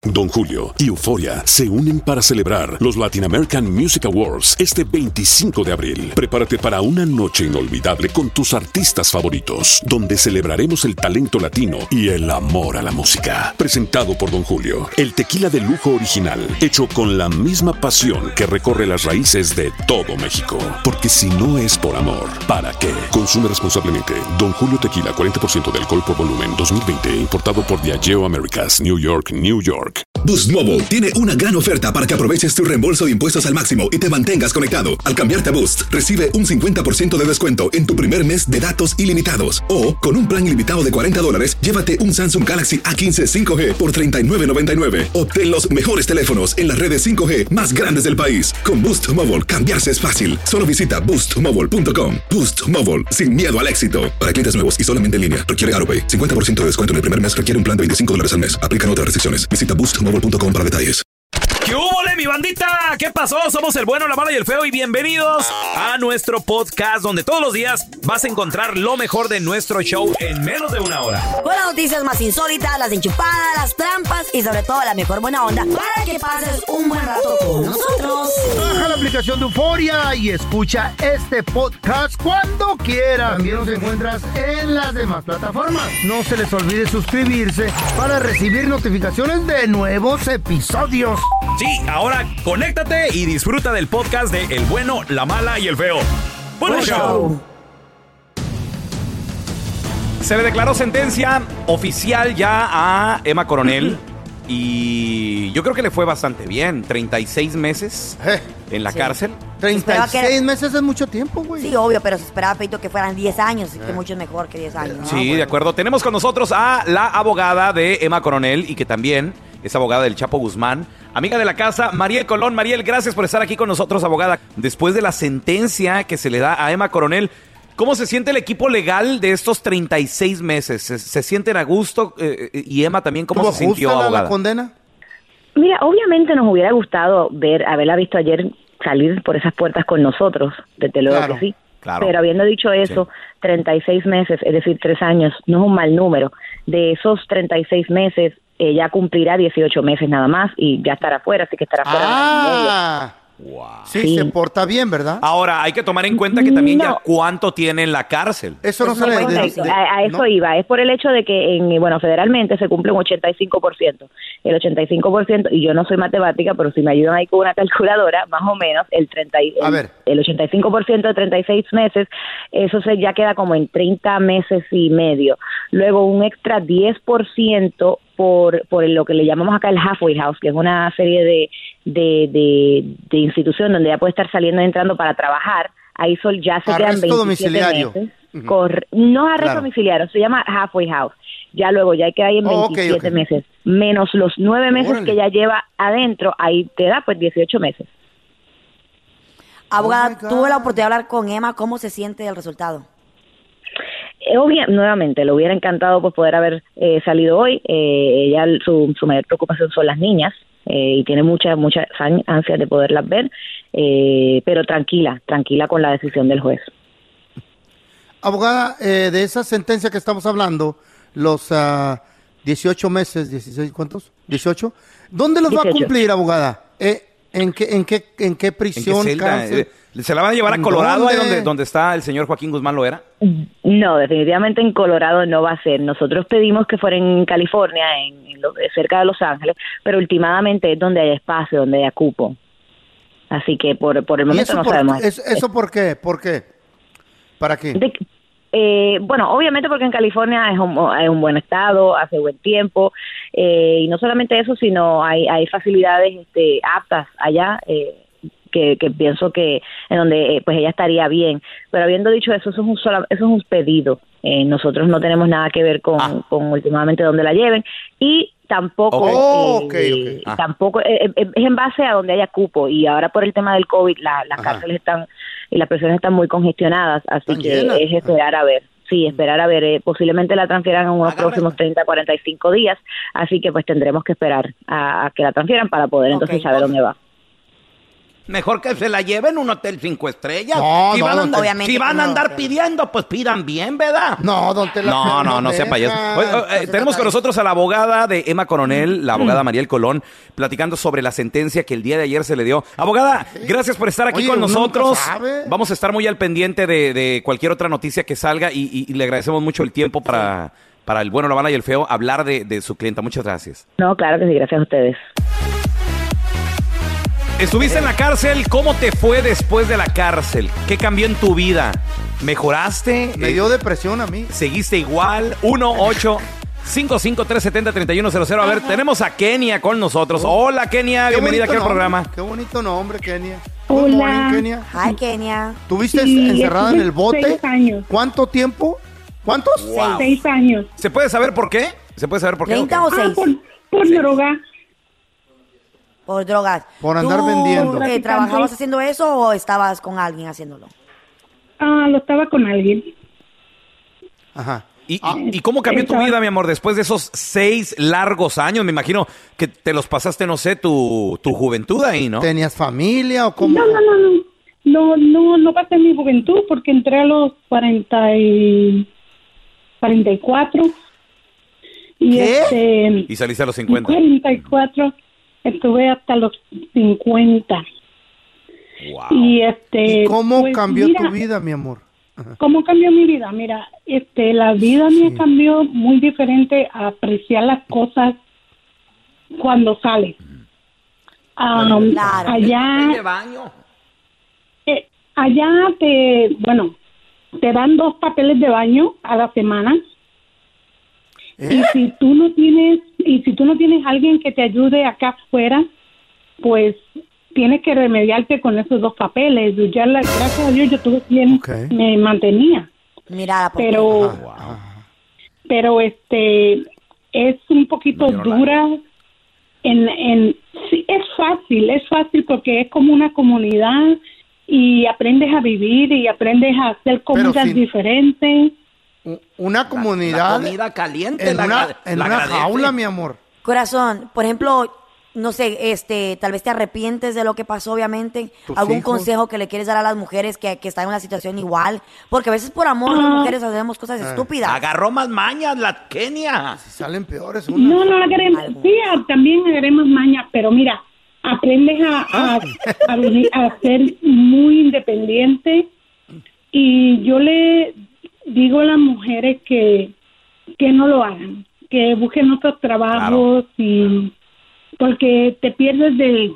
Don Julio y Euphoria se unen para celebrar los Latin American Music Awards este 25 de abril. Prepárate para una noche inolvidable con tus artistas favoritos, donde celebraremos el talento latino y el amor a la música. Presentado por Don Julio, el tequila de lujo original, hecho con la misma pasión que recorre las raíces de todo México. Porque si no es por amor, ¿para qué? Consume responsablemente. Don Julio Tequila, 40% de alcohol por volumen, 2020, importado por Diageo Americas, New York, New York. Boost Mobile tiene una gran oferta para que aproveches tu reembolso de impuestos al máximo y te mantengas conectado. Al cambiarte a Boost, recibe un 50% de descuento en tu primer mes de datos ilimitados. O, con un plan ilimitado de $40, llévate un Samsung Galaxy A15 5G por $39.99. Obtén los mejores teléfonos en las redes 5G más grandes del país. Con Boost Mobile, cambiarse es fácil. Solo visita boostmobile.com. Boost Mobile, sin miedo al éxito. Para clientes nuevos y solamente en línea, requiere AutoPay. 50% de descuento en el primer mes requiere un plan de $25 al mes. Aplican otras restricciones. Visita boostmobile.com para detalles. ¿Qué hubo, mi bandita? ¿Qué pasó? Somos el bueno, la mala y el feo y bienvenidos a nuestro podcast donde todos los días vas a encontrar lo mejor de nuestro show en menos de una hora. Con las noticias más insólitas, las enchupadas, las trampas y sobre todo la mejor buena onda para que pases un buen rato con nosotros. Baja la aplicación de Euphoria y escucha este podcast cuando quieras. También nos encuentras en las demás plataformas. No se les olvide suscribirse para recibir notificaciones de nuevos episodios. Sí, ahora conéctate y disfruta del podcast de El Bueno, la Mala y el Feo. ¡Buen show! Se le declaró sentencia oficial ya a Emma Coronel y yo creo que le fue bastante bien. 36 meses en la cárcel. 36 meses es mucho tiempo, güey. Sí, obvio, pero se esperaba, Peito, que fueran 10 años, que mucho es mejor que 10 años. ¿no? Sí, de acuerdo. Tenemos con nosotros a la abogada de Emma Coronel y que también es abogada del Chapo Guzmán, amiga de la casa, Mariel Colón. Mariel, gracias por estar aquí con nosotros, abogada. Después de la sentencia que se le da a Emma Coronel, ¿cómo se siente el equipo legal de estos 36 meses? ¿Se sienten a gusto? Y Emma también, ¿cómo se sintió, abogada? ¿La condena? Mira, obviamente nos hubiera gustado haberla visto ayer salir por esas puertas con nosotros, desde luego que sí. Claro. Pero habiendo dicho eso, 36 meses, es decir, 3 años, no es un mal número. De esos 36 meses, ella cumplirá 18 meses nada más y ya estará afuera, así que estará afuera. Wow. Sí, se porta bien, ¿verdad? Ahora, hay que tomar en cuenta que también ya cuánto tiene en la cárcel. Eso no se le... A eso iba. Es por el hecho de que, federalmente se cumple un 85%. El 85%, y yo no soy matemática, pero si me ayudan ahí con una calculadora, más o menos, el 85% de 36 meses, eso ya queda como en 30 meses y medio. Luego, un extra 10% por lo que le llamamos acá el halfway house, que es una serie de institución donde ella puede estar saliendo y entrando para trabajar. Ahí ya se quedan 27 domiciliario. meses. No arresto domiciliario, se llama halfway house. Ya luego, ya queda ahí en 27 meses. Menos los 9 meses que ella lleva adentro, ahí te da pues 18 meses. Abogada, tuve la oportunidad de hablar con Emma. ¿Cómo se siente el resultado? Nuevamente, le hubiera encantado pues poder haber salido hoy. Ella su mayor preocupación son las niñas y tiene muchas ansias de poderlas ver, pero tranquila con la decisión del juez. Abogada, de esa sentencia que estamos hablando, los 18 meses, 16, ¿cuántos? 18. ¿Dónde los 18. Va a cumplir, abogada? ¿En qué prisión? ¿En qué celda? ¿Se la van a llevar a Colorado, ahí donde está el señor Joaquín Guzmán Loera? No, definitivamente en Colorado no va a ser. Nosotros pedimos que fuera en California, cerca de Los Ángeles, pero últimamente es donde hay espacio, donde hay cupo. Así que por el momento no sabemos. ¿Eso por qué? ¿Por qué? ¿Para qué? Obviamente porque en California es un buen estado, hace buen tiempo, y no solamente eso, sino hay facilidades aptas allá, que pienso que en donde pues ella estaría bien. Pero habiendo dicho eso, eso es un pedido. Nosotros no tenemos nada que ver con últimamente dónde la lleven, y tampoco tampoco es en base a donde haya cupo, y ahora por el tema del COVID las cárceles están y las prisiones están muy congestionadas, así que llenas. Es esperar a ver. Sí, esperar a ver, posiblemente la transfieran en unos próximos 30, 45 días, así que pues tendremos que esperar a que la transfieran para poder entonces saber dónde va. Mejor que se la lleven a un hotel 5 estrellas. No, si no, van a andar, obviamente si van a no, andar pidiendo, pues pidan bien, ¿verdad? No, don Tela. No sea payaso. Oye, tenemos con nosotros a la abogada de Emma Coronel, la abogada Mariel Colón, platicando sobre la sentencia que el día de ayer se le dio. Abogada, gracias por estar aquí Oye, con uno nosotros. nunca sabe. Vamos a estar muy al pendiente de cualquier otra noticia que salga y le agradecemos mucho el tiempo para el bueno, la mala y el feo hablar de su clienta. Muchas gracias. No, claro que sí, gracias a ustedes. Estuviste en la cárcel. ¿Cómo te fue después de la cárcel? ¿Qué cambió en tu vida? ¿Mejoraste? Me dio depresión a mí. ¿Seguiste igual? 1-855-370-3100. A ver, tenemos a Kenia con nosotros. Hola, Kenia. Bienvenida aquí al programa. Qué bonito nombre, Kenia. Hola. Good morning, Kenia. Hi, Kenia. ¿Tuviste Sí, encerrada en estuve el bote? 6 años. ¿Cuánto tiempo? ¿Cuántos? Wow. 6 años. ¿Se puede saber por qué? ¿Se puede saber por qué? 30 ¿O o qué? 6 Por droga. por drogas. Por andar ¿Tú, vendiendo. ¿Trabajabas haciendo eso o estabas con alguien haciéndolo? Lo estaba con alguien. Ajá. ¿Y cómo cambió tu vida, mi amor, después de esos 6 largos años? Me imagino que te los pasaste, no sé, tu juventud ahí, ¿no? ¿Tenías familia o cómo? No pasé mi juventud porque entré a los 44. Y ¿Qué? Y saliste a los 50. 44. Estuve hasta los 50. Wow. Y ¿Y cómo pues, cambió mira, tu vida, mi amor? ¿Cómo cambió mi vida? Mira, la vida mía cambió muy diferente a apreciar las cosas cuando sales. Claro. Allá, de baño. allá te dan 2 papeles de baño a la semana. Y si tú no tienes alguien que te ayude acá afuera, pues tienes que remediarte con esos 2 papeles. Gracias a Dios yo tuve quien me mantenía. Mira, Pero es un poquito dura. Sí, es fácil porque es como una comunidad y aprendes a vivir y aprendes a hacer comidas diferentes. Una comunidad La comida caliente. en una jaula, mi amor. corazón, por ejemplo, no sé, tal vez te arrepientes de lo que pasó, obviamente. ¿Tus ¿Algún hijos? consejo que le quieres dar a las mujeres que están en una situación igual? Porque a veces por amor las mujeres hacemos cosas estúpidas. Agarró más mañas la Kenia. Si salen peores. No agarremos, también agarremos mañas, pero mira, aprendes a ser muy independiente. Y yo le digo a las mujeres que no lo hagan, que busquen otros trabajos y porque te pierdes de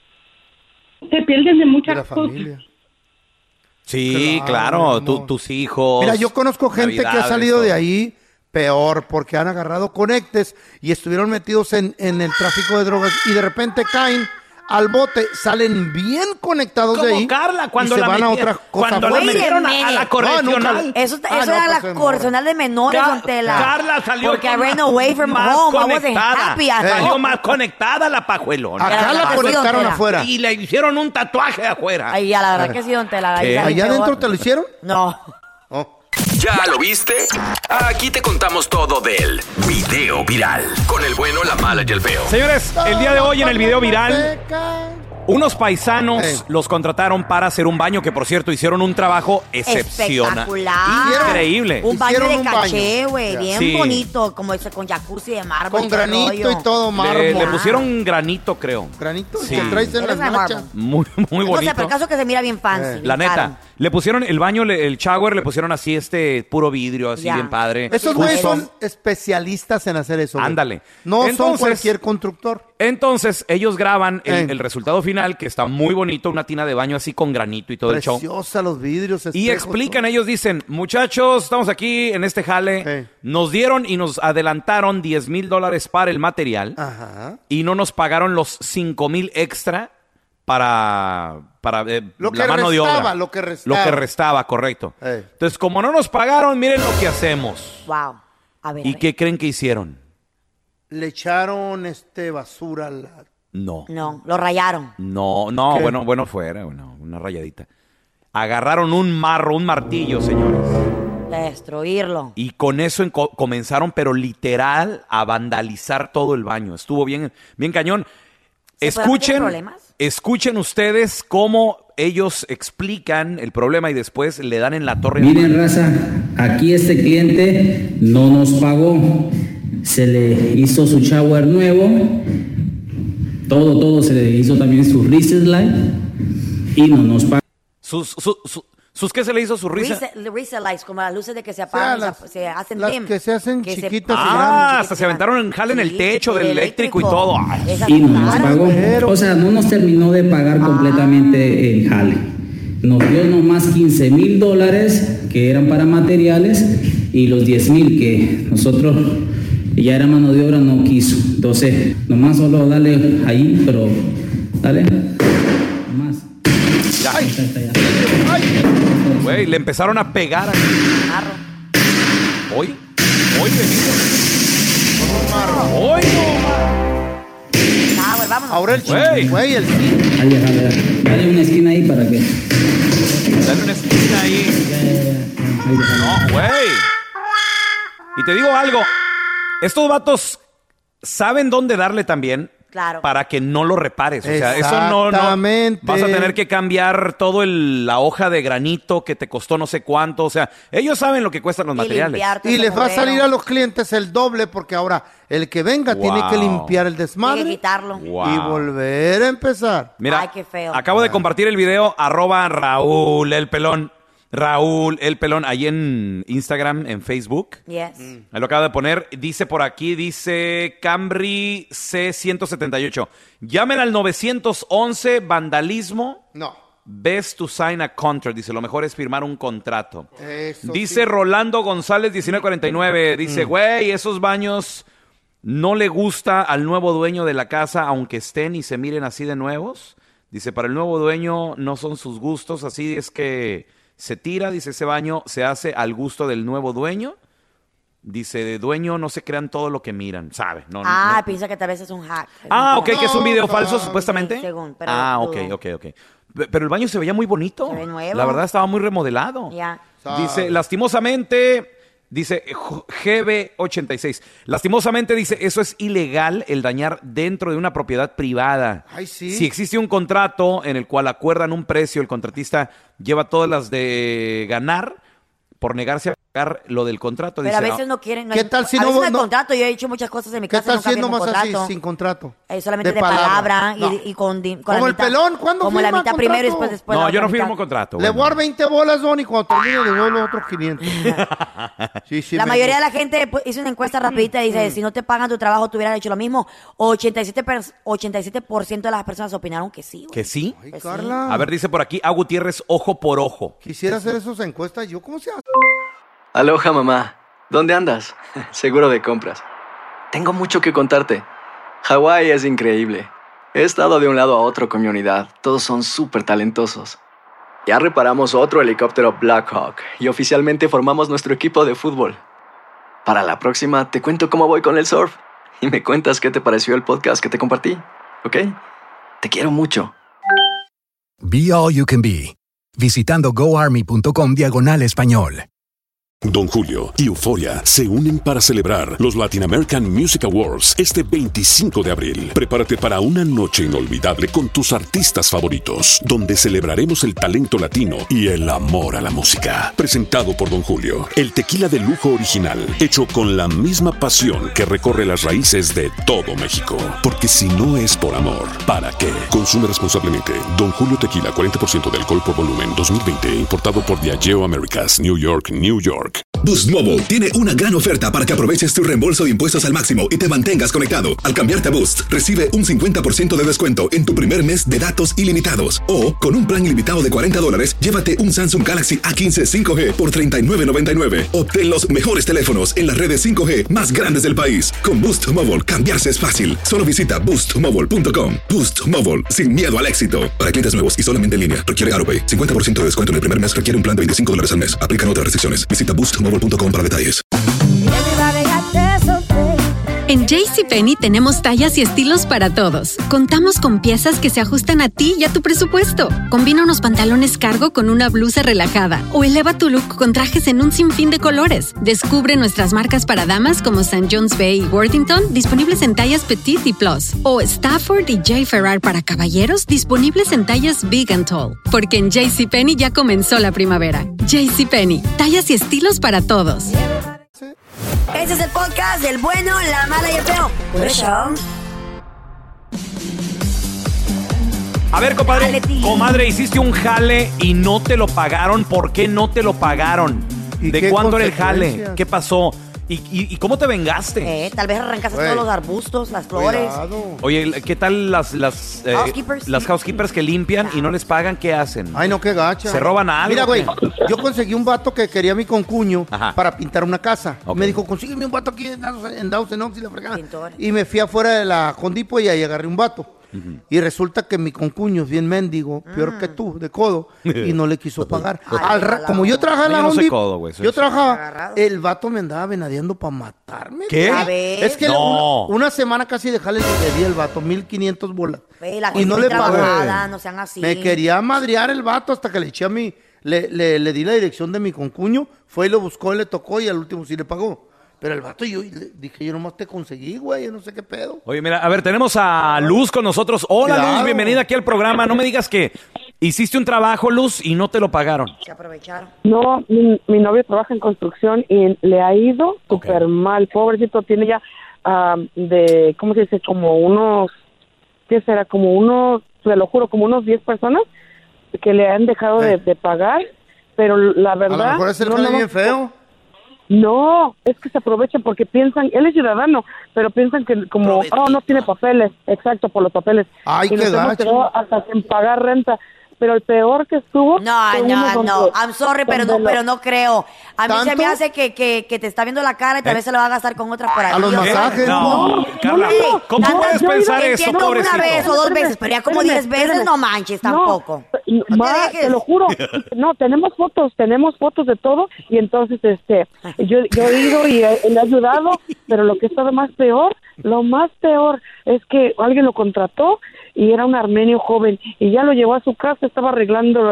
muchas De la cosas. familia. Sí, Claro, claro, mi amor. tus hijos. Mira, yo conozco gente que ha Navidades, salido de todo. ahí peor porque han agarrado conectes y estuvieron metidos en el tráfico de drogas y de repente caen al bote, salen bien conectados de Como ahí Carla cuando y se la van a metieron- otra cosa. cuando la Wait a metieron a la minute. correccional. Eso Ah, era no, la pues, correccional de menores, Ca- don Tela. Carla salió Porque I con ran away from más home. I wasn't conectada. happy. Salió más conectada la pajuelona. Acá la Así, conectaron don Tela. afuera. Y le hicieron un tatuaje afuera. Ay, ya, la verdad que sí, don Tela. Ahí ¿Qué? sale ¿Allá peor. adentro te lo hicieron? No. Oh. ¿Ya lo viste? Aquí te contamos todo del video viral. Con el bueno, la mala y el feo. Señores, el día de hoy en el video viral, unos paisanos Ey. los contrataron para hacer un baño que, por cierto, hicieron un trabajo excepcional. Espectacular. Increíble. Un baño Hicieron de un caché, baño. güey. Ya. Bien Sí. bonito, como ese con jacuzzi de mármol. Con todo el granito rollo. y todo, mármol. Le pusieron granito, creo. Granito Sí. que traes en Eres las de nachas. mármol. Muy No sé, bonito. pero el caso que se mira bien fancy. La bien caro. neta, le pusieron el baño, el shower, le pusieron así puro vidrio, así Ya. bien padre. Esos Sí, güeyes eso. son especialistas en hacer eso. güey. Ándale. No son Entonces- cualquier constructor. Entonces, ellos graban Ey. el resultado final, que está muy bonito, una tina de baño así con granito y todo el show. Preciosa los vidrios. Y espejos, explican, todo. ellos dicen, muchachos, estamos aquí en este jale, Ey. nos dieron y nos adelantaron $10,000 para el material Ajá. y no nos pagaron los $5,000 extra para Lo que la mano de restaba, obra. lo que restaba. Lo que restaba, correcto. Ey. Entonces, como no nos pagaron, miren lo que hacemos. Wow. A ver. ¿Y qué creen que hicieron? Le echaron basura a la... No. No, lo rayaron. No, ¿Qué? bueno fuera, una rayadita. Agarraron un martillo, señores. Destruirlo. Y con eso comenzaron, pero literal, a vandalizar todo el baño. Estuvo bien cañón. Escuchen ustedes cómo ellos explican el problema y después le dan en la torre. Miren, raza, aquí este cliente no nos pagó. Se le hizo su shower nuevo. Todo se le hizo también su Reset Light. Y no nos pagó. ¿Sus qué se le hizo su risa? Reset lights, como las luces de que se apagan, se hacen las dim. que se hacen chiquitas. Hasta se aventaron en jale en el techo del eléctrico y todo. Y no nos pagó. O sea, no nos terminó de pagar completamente el jale. Nos dio nomás $15,000 que eran para materiales y los 10,000 que nosotros ya era mano de obra no quiso. Entonces, nomás solo dale ahí, pero dale. Nomás. Güey, le empezaron a pegar aquí. Hoy, Benito. Hoy güey, vámonos. Ahora el güey, el sí. Dale una esquina ahí para que. Dale una esquina ahí. No, güey. Y te digo algo. Estos vatos saben dónde darle también. Claro. Para que no lo repares. O sea, eso no. Vas a tener que cambiar todo la hoja de granito que te costó no sé cuánto. O sea, ellos saben lo que cuestan los materiales. Y les va a salir a los clientes el doble porque ahora el que venga tiene que limpiar el desmadre. Tiene que quitarlo. Y volver a empezar. Mira, ay, qué feo. Acabo de compartir el video @Raúl el Pelón. Raúl el Pelón, ahí en Instagram, en Facebook. Yes. Me lo acabo de poner. Dice por aquí, Camry C178. Llamen al 911, vandalismo. No. Best to sign a contract. Dice, lo mejor es firmar un contrato. Eso dice sí. Rolando González, 1949. Dice, güey, esos baños no le gusta al nuevo dueño de la casa, aunque estén y se miren así de nuevos. Dice, para el nuevo dueño no son sus gustos, así es que se tira. Dice, ese baño se hace al gusto del nuevo dueño. Dice, de dueño no se crean todo lo que miran, ¿sabe? No, piensa que tal vez es un hack. Ok, que es un video falso, supuestamente. Sí, según, pero ok. Pero el baño se veía muy bonito. Se ve nuevo. La verdad estaba muy remodelado. Ya. Dice, lastimosamente, dice GB86. Lastimosamente, dice, eso es ilegal, el dañar dentro de una propiedad privada. Ay, sí. Si existe un contrato en el cual acuerdan un precio, el contratista lleva todas las de ganar por negarse a pagar lo del contrato. Pero dice, a veces no quieren. ¿Qué tal si a no? veces no hay contrato. Yo he hecho muchas cosas en mi casa. ¿Qué tal nunca siendo firmo más contrato. así, sin contrato? Solamente de palabra No. y con como la el mitad, pelón, ¿cuándo como firma la mitad contrato? primero y después No, la yo no otra firmo mitad. contrato. Le voy a dar 20 bolas, Don, y cuando termine le doy los otros 500. Sí, La mayoría de la gente hizo una encuesta rapidita y dice, si no te pagan tu trabajo, tú hubieras hecho lo mismo. 87% de las personas opinaron que sí. Güey. ¿Que sí? Ay, Pues Carla. A ver, dice por aquí, A. Gutiérrez, ojo por ojo. Quisiera hacer esas encuestas. ¿Yo cómo se hace? Aloha, mamá. ¿Dónde andas? Seguro de compras. Tengo mucho que contarte. Hawái es increíble. He estado de un lado a otro con mi unidad. Todos son súper talentosos. Ya reparamos otro helicóptero Blackhawk y oficialmente formamos nuestro equipo de fútbol. Para la próxima te cuento cómo voy con el surf y me cuentas qué te pareció el podcast que te compartí, ¿ok? Te quiero mucho. Be All You Can Be, visitando goarmy.com/español. Don Julio y Euforia se unen para celebrar los Latin American Music Awards este 25 de abril. Prepárate para una noche inolvidable con tus artistas favoritos, donde celebraremos el talento latino y el amor a la música. Presentado por Don Julio, el tequila de lujo original, hecho con la misma pasión que recorre las raíces de todo México. Porque si no es por amor, ¿para qué? Consume responsablemente. Don Julio Tequila, 40% de alcohol por volumen, 2020, importado por Diageo Americas, New York, New York. Boost Mobile tiene una gran oferta para que aproveches tu reembolso de impuestos al máximo y te mantengas conectado. Al cambiarte a Boost, recibe un 50% de descuento en tu primer mes de datos ilimitados. O, con un plan ilimitado de $40, llévate un Samsung Galaxy A15 5G por $39.99. Obtén los mejores teléfonos en las redes 5G más grandes del país. Con Boost Mobile, cambiarse es fácil. Solo visita boostmobile.com. Boost Mobile, sin miedo al éxito. Para clientes nuevos y solamente en línea, requiere AutoPay. 50% de descuento en el primer mes requiere un plan de $25 al mes. Aplican otras restricciones. Visita boostmobile.com para detalles. En JCPenney tenemos tallas y estilos para todos. Contamos con piezas que se ajustan a ti y a tu presupuesto. Combina unos pantalones cargo con una blusa relajada o eleva tu look con trajes en un sinfín de colores. Descubre nuestras marcas para damas como St. John's Bay y Worthington, disponibles en tallas Petite y Plus. O Stafford y J. Ferrar para caballeros, disponibles en tallas Big and Tall. Porque en JCPenney ya comenzó la primavera. JCPenney, tallas y estilos para todos. Este es el podcast del bueno, la mala y el feo. Por eso. A ver, comadre, hiciste un jale y no te lo pagaron. ¿Por qué no te lo pagaron? ¿De cuánto era el jale? ¿Qué pasó? ¿Y cómo te vengaste? Tal vez arrancaste todos los arbustos, las flores. Cuidado. Oye, ¿qué tal las housekeepers que limpian y no les pagan? ¿Qué hacen? Ay, no, qué gacha. ¿Se roban algo? Mira, güey, yo conseguí un vato que quería a mi concuño para pintar una casa. Okay. Me dijo, consígueme un vato aquí en Dawson Oaks y la fregada. Y me fui afuera de la Home Depot y ahí agarré un vato. Y resulta que mi concuño es bien mendigo, peor que tú, de codo, y no le quiso pagar. Como yo trabajaba en la Home Depot, yo trabajaba, el vato me andaba venadeando para matarme. ¿Qué? Es que una semana casi de jale le debía el vato, 1,500 bolas. Y no le pagó. No sean así. Me quería madrear el vato hasta que le eché a mí, le di la dirección de mi concuño, fue y lo buscó y le tocó y al último sí le pagó. Pero el vato yo dije, yo nomás te conseguí, güey, yo no sé qué pedo. Oye, mira, a ver, tenemos a Luz con nosotros. Hola, claro. Luz, bienvenida aquí al programa. No me digas que hiciste un trabajo, Luz, y no te lo pagaron. Se aprovecharon. No, mi novio trabaja en construcción y le ha ido súper mal. Pobrecito, tiene ya ¿cómo se dice? Como unos, ¿qué será? Como unos, te lo juro, como unos 10 personas que le han dejado de pagar. Pero la verdad... A lo mejor es el jale bien feo. No, es que se aprovechan porque piensan, él es ciudadano, pero piensan que como, no tiene papeles, exacto, por los papeles. Ay, y qué gacho. Hasta sin pagar renta. Pero el peor que estuvo... No, I'm sorry, pero no creo. A mí se me hace que te está viendo la cara y tal vez se lo va a gastar con otras por ahí. A los masajes. No, Carla, ¿cómo puedes pensar eso, pobrecito? Una vez o 2 veces, pero ya como 10 veces no manches tampoco. Te lo juro. No, tenemos fotos de todo y entonces yo he ido y le he ayudado, pero lo que estaba lo más peor es que alguien lo contrató y era un armenio joven y ya lo llevó a su casa, estaba arreglando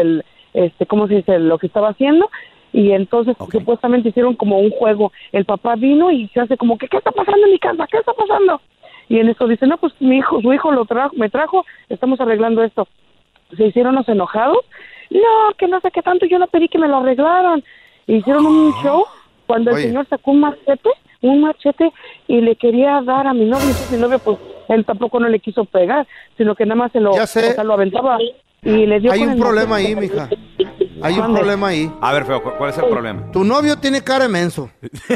¿cómo se dice? Lo que estaba haciendo y entonces supuestamente hicieron como un juego. El papá vino y se hace como que ¿qué está pasando en mi casa? ¿Qué está pasando? Y en eso dice, no, pues su hijo me trajo, estamos arreglando esto. Se hicieron los enojados. No, que no sé qué tanto, yo no pedí que me lo arreglaran. E hicieron un show cuando el señor sacó un machete y le quería dar a mi novio. Entonces mi novio, pues, él tampoco no le quiso pegar, sino que nada más lo aventaba y le dio. Hay un problema ahí, mija. Hay un problema ahí. A ver, feo, ¿cuál es el problema? Tu novio tiene cara de menso.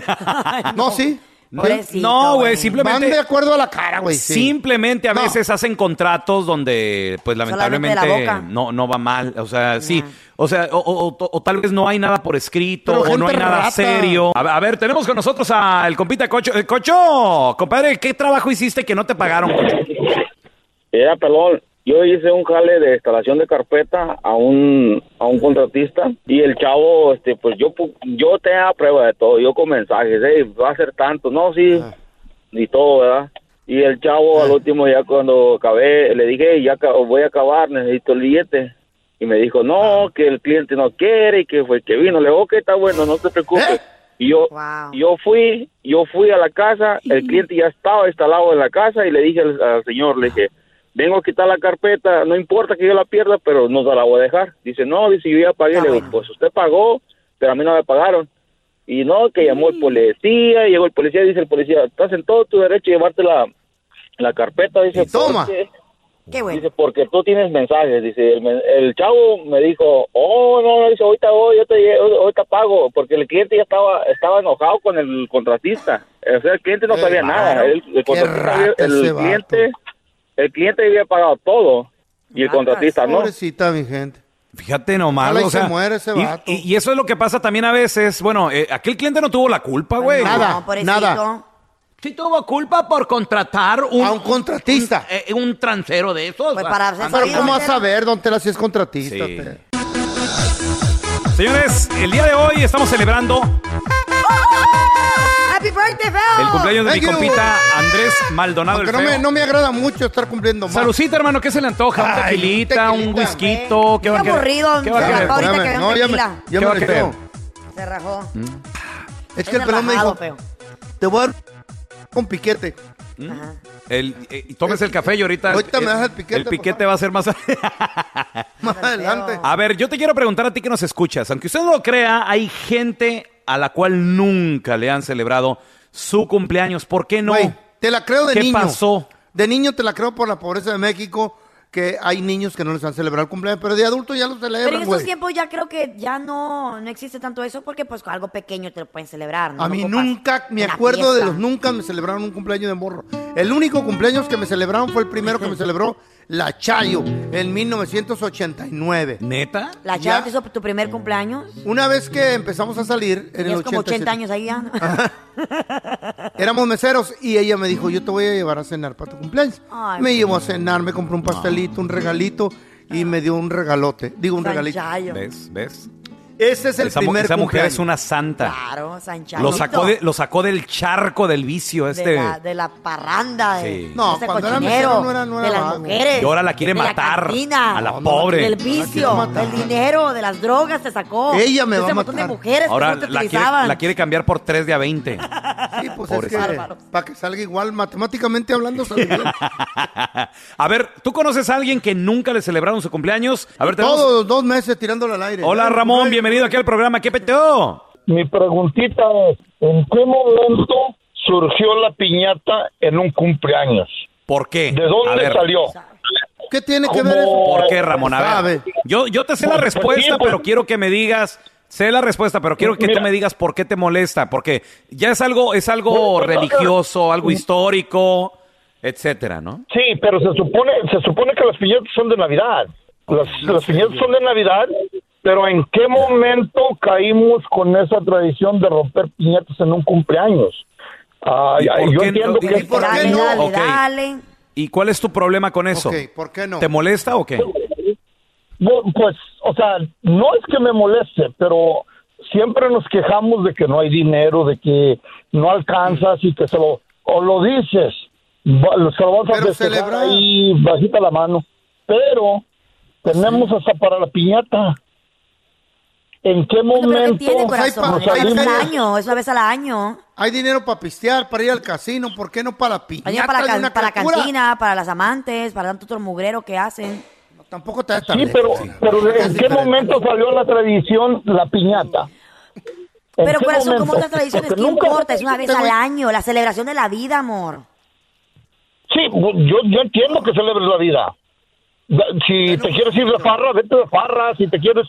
No, sí. No, güey, simplemente... Van de acuerdo a la cara, güey. Sí. Simplemente a veces hacen contratos donde, pues, lamentablemente no va mal. O sea, sí. O sea, o tal vez no hay nada por escrito, o no hay nada serio. A ver, tenemos con nosotros al compita Cocho. Cocho, compadre, ¿qué trabajo hiciste que no te pagaron, Cocho? Era pelón. Yo hice un jale de instalación de carpeta a un contratista y el chavo, pues yo tenía prueba de todo, yo con mensajes, va a ser tanto, no, sí, y todo, ¿verdad? Y el chavo al último ya cuando acabé, le dije, ya voy a acabar, necesito el billete. Y me dijo, no, que el cliente no quiere y que fue que vino. Le digo, ok, está bueno, no te preocupes. Y yo fui a la casa, el cliente ya estaba instalado en la casa y le dije al señor, le dije, vengo a quitar la carpeta, no importa que yo la pierda, pero no se la voy a dejar. Dice, no, yo ya pagué. Le digo, pues usted pagó, pero a mí no me pagaron. Y no, que llamó el policía, llegó el policía, dice el policía, estás en todo tu derecho de llevarte la carpeta. Dice, toma. Qué bueno. Dice, porque tú tienes mensajes. Dice, el chavo me dijo, no, dice, ahorita voy, ahorita pago, porque el cliente ya estaba enojado con el contratista. O sea, el cliente no sabía nada. El cliente había pagado todo y el contratista no. Pobrecita mi gente. Fíjate nomás, o sea, se muere ese vato. Y eso es lo que pasa también a veces. Bueno, aquel cliente no tuvo la culpa, güey. Nada. Sí tuvo culpa por contratar a un contratista. Un transero de esos. Pues pero ¿cómo vas a ver, don Tela, si es contratista? Sí. Señores, el día de hoy estamos celebrando Happy birthday, feo. El cumpleaños de Thank mi you. compita Andrés Maldonado, el Aunque feo. no me agrada mucho estar cumpliendo más. Salucita, hermano, ¿qué se le antoja? ¿Un Ay, tequilita, un tequilita. whisky? ¿Qué Qué va a querer? aburrido. ¿Qué va a Se querer? rajó ahorita que Espérame, vean tequila. ya ¿Qué me va a lo querer? echó. Se rajó. Es que el pelón me dijo, feo. te voy a dar con piquete. Ajá. Tómese el café y ahorita... Ahorita me das el piquete, El piquete va a ser más... Más adelante. A ver, yo te quiero preguntar a ti que nos escuchas. Aunque usted no lo crea, hay gente a la cual nunca le han celebrado su cumpleaños. ¿Por qué no? Güey, te la creo de ¿Qué niño. pasó? De niño te la creo por la pobreza de México, que hay niños que no les han celebrado el cumpleaños, pero de adultos ya lo Pero en celebran, estos güey. tiempos ya creo que ya no existe tanto eso porque pues algo pequeño te lo pueden celebrar. ¿no? A No mí ocupas nunca me una acuerdo de fiesta. los nunca me celebraron un cumpleaños de morro. El único cumpleaños que me celebraron fue el primero que me celebró la Chayo en 1989. ¿Neta? ¿La Ya. chava te hizo tu primer cumpleaños? Una vez que empezamos a salir en el Tenías como 80 87, años ahí ya. éramos meseros y ella me dijo, yo te voy a llevar a cenar para tu cumpleaños. Ay, Me llevó a cenar, me compró un pastelito, un regalito y me dio un regalote. Digo, un regalito. Sanchayo. ¿Ves? Ese es el Esa primer mujer cumpleaños. es una santa. Claro, Sanchayo. Lo sacó del charco del vicio de la parranda, Sí. No, ese cuando era cochinero, mesero no era de las vago. mujeres. Y ahora la quiere de matar la cantina, a la pobre. del La quiere vicio, matar. del dinero, de las drogas te sacó. Ella me de va ese a montón de matar. mujeres Ahora que no te la utilizaban. quiere cambiar por 3 de a 20. Sí, pues Pobre es que bárbaros. para que salga igual, matemáticamente hablando, sale bien. A ver, ¿tú conoces a alguien que nunca le celebraron su cumpleaños? A ver, tenemos... Todos los 2 meses tirándolo al aire. Hola, Ramón, bienvenido aquí al programa. ¿Qué peteo? Mi preguntita es, ¿en qué momento surgió la piñata en un cumpleaños? ¿Por qué? ¿De A dónde ver. salió? ¿Qué tiene que ¿Cómo? ver eso? ¿Por qué, Ramón? A ver, Sabe. yo te sé la Pues, respuesta, sí, pues. pero quiero que me digas... Sé la respuesta, pero quiero que Mira. tú me digas por qué te molesta. Porque ya es algo religioso, algo histórico, etcétera, ¿no? Sí, pero se supone que las piñatas son de Navidad. Las piñatas son de Navidad, pero ¿en qué momento caímos con esa tradición de romper piñatas en un cumpleaños? ¿Y por Yo qué entiendo no? que ¿Y es por para qué niños. no? Dale, Ok. dale. ¿Y cuál es tu problema con eso? Ok, ¿por qué no? ¿Te molesta o qué? Bueno, pues, o sea, no es que me moleste, pero siempre nos quejamos de que no hay dinero, de que no alcanzas y que o lo dices, se lo vas a Pero festejar celebrar. ahí bajita la mano, pero tenemos hasta para la piñata. ¿En qué Bueno, pero ¿qué momento tiene, Pues hay corazón? pa- Es hay una vez al ferias. año, es una vez al año. Hay dinero para pistear, para ir al casino, ¿por qué no para la Hay piñata para, de una para criatura? cantina, para las amantes, para tanto otro mugrero que hacen. Tampoco te da tan Sí, lejos, pero ¿en Es qué diferente. momento salió la tradición la piñata? ¿En Pero qué corazón, como momento? otras tradiciones, Porque ¿qué nunca- importa? Es una vez al año, la celebración de la vida, amor. Sí, yo entiendo que celebres la vida. Si te quieres ir de farra, vete de farra. Si te quieres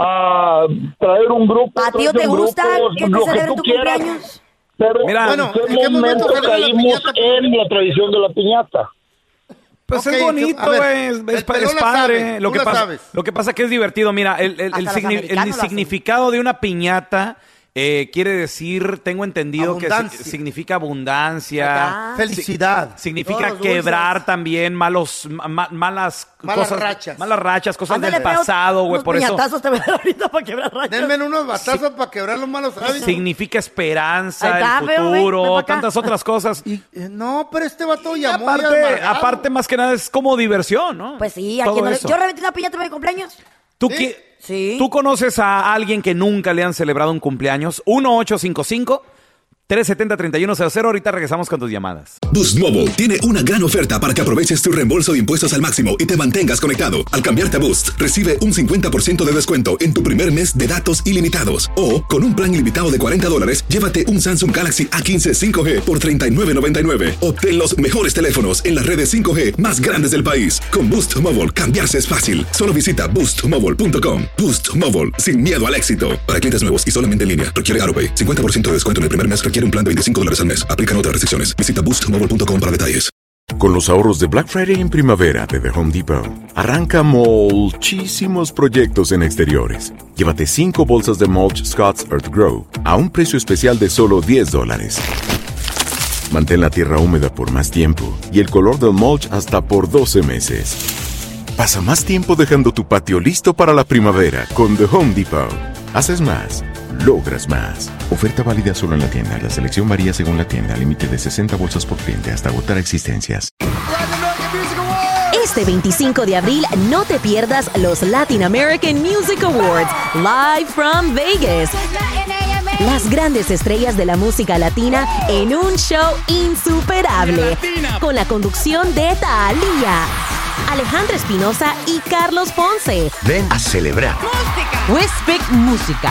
traer un grupo, ¿A ti no tráete te un gusta grupo, que te lo celebren tú tu quieras. cumpleaños? Pero Mira, Bueno, ¿en qué momento celebra la caímos piñata? en la tradición de la piñata? Pues Ok, es bonito, a ver, güey, el es pelón la padre. sabe, Lo tú que la pasa, sabes. lo que pasa que es divertido. Mira, el Hasta los americanos lo hacen. significado de una piñata quiere decir, tengo entendido que Abundancia. significa abundancia, Acá. Felicidad. significa Todos los dulces. quebrar también malas Malas cosas, rachas. malas rachas, cosas Ándale, del feo, pasado, güey. unos Por eso piñatazos te voy a dar ahorita para quebrar rachas. Denme unos batazos para quebrar los malos hábitos. significa esperanza, Ahí está, el feo, güey, ven futuro, pa' acá. tantas otras cosas. Y, no, pero este vato llamó y Aparte, amargado. aparte, más que nada, es como diversión, ¿no? Pues sí, ¿a Todo quién no le... eso. Yo reventé una piñata para mi cumpleaños. ¿Tú, ¿Sí? Sí. ¿Tú conoces a alguien que nunca le han celebrado un cumpleaños? 1-855-370-3100. Ahorita regresamos con tus llamadas. Boost Mobile tiene una gran oferta para que aproveches tu reembolso de impuestos al máximo y te mantengas conectado. Al cambiarte a Boost, recibe un 50% de descuento en tu primer mes de datos ilimitados. O, con un plan ilimitado de $40, llévate un Samsung Galaxy A15 5G por $39.99. Obtén los mejores teléfonos en las redes 5G más grandes del país. Con Boost Mobile, cambiarse es fácil. Solo visita boostmobile.com. Boost Mobile, sin miedo al éxito. Para clientes nuevos y solamente en línea, requiere AutoPay. 50% de descuento en el primer mes requiere un plan de $25 al mes. Aplican otras restricciones. Visita boostmobile.com para detalles. Con los ahorros de Black Friday en primavera de The Home Depot, arranca muchísimos proyectos en exteriores. Llévate 5 bolsas de mulch Scott's Earth Grow a un precio especial de solo $10. Mantén la tierra húmeda por más tiempo y el color del mulch hasta por 12 meses. Pasa más tiempo dejando tu patio listo para la primavera con The Home Depot. Haces más, logras más. Oferta válida solo en la tienda. La selección varía según la tienda. Límite de 60 bolsas por cliente hasta agotar existencias. Este 25 de abril no te pierdas los Latin American Music Awards live from Vegas. Las grandes estrellas de la música latina en un show insuperable con la conducción de Thalía, Alejandra Espinosa y Carlos Ponce. Ven a celebrar. Westpick Música.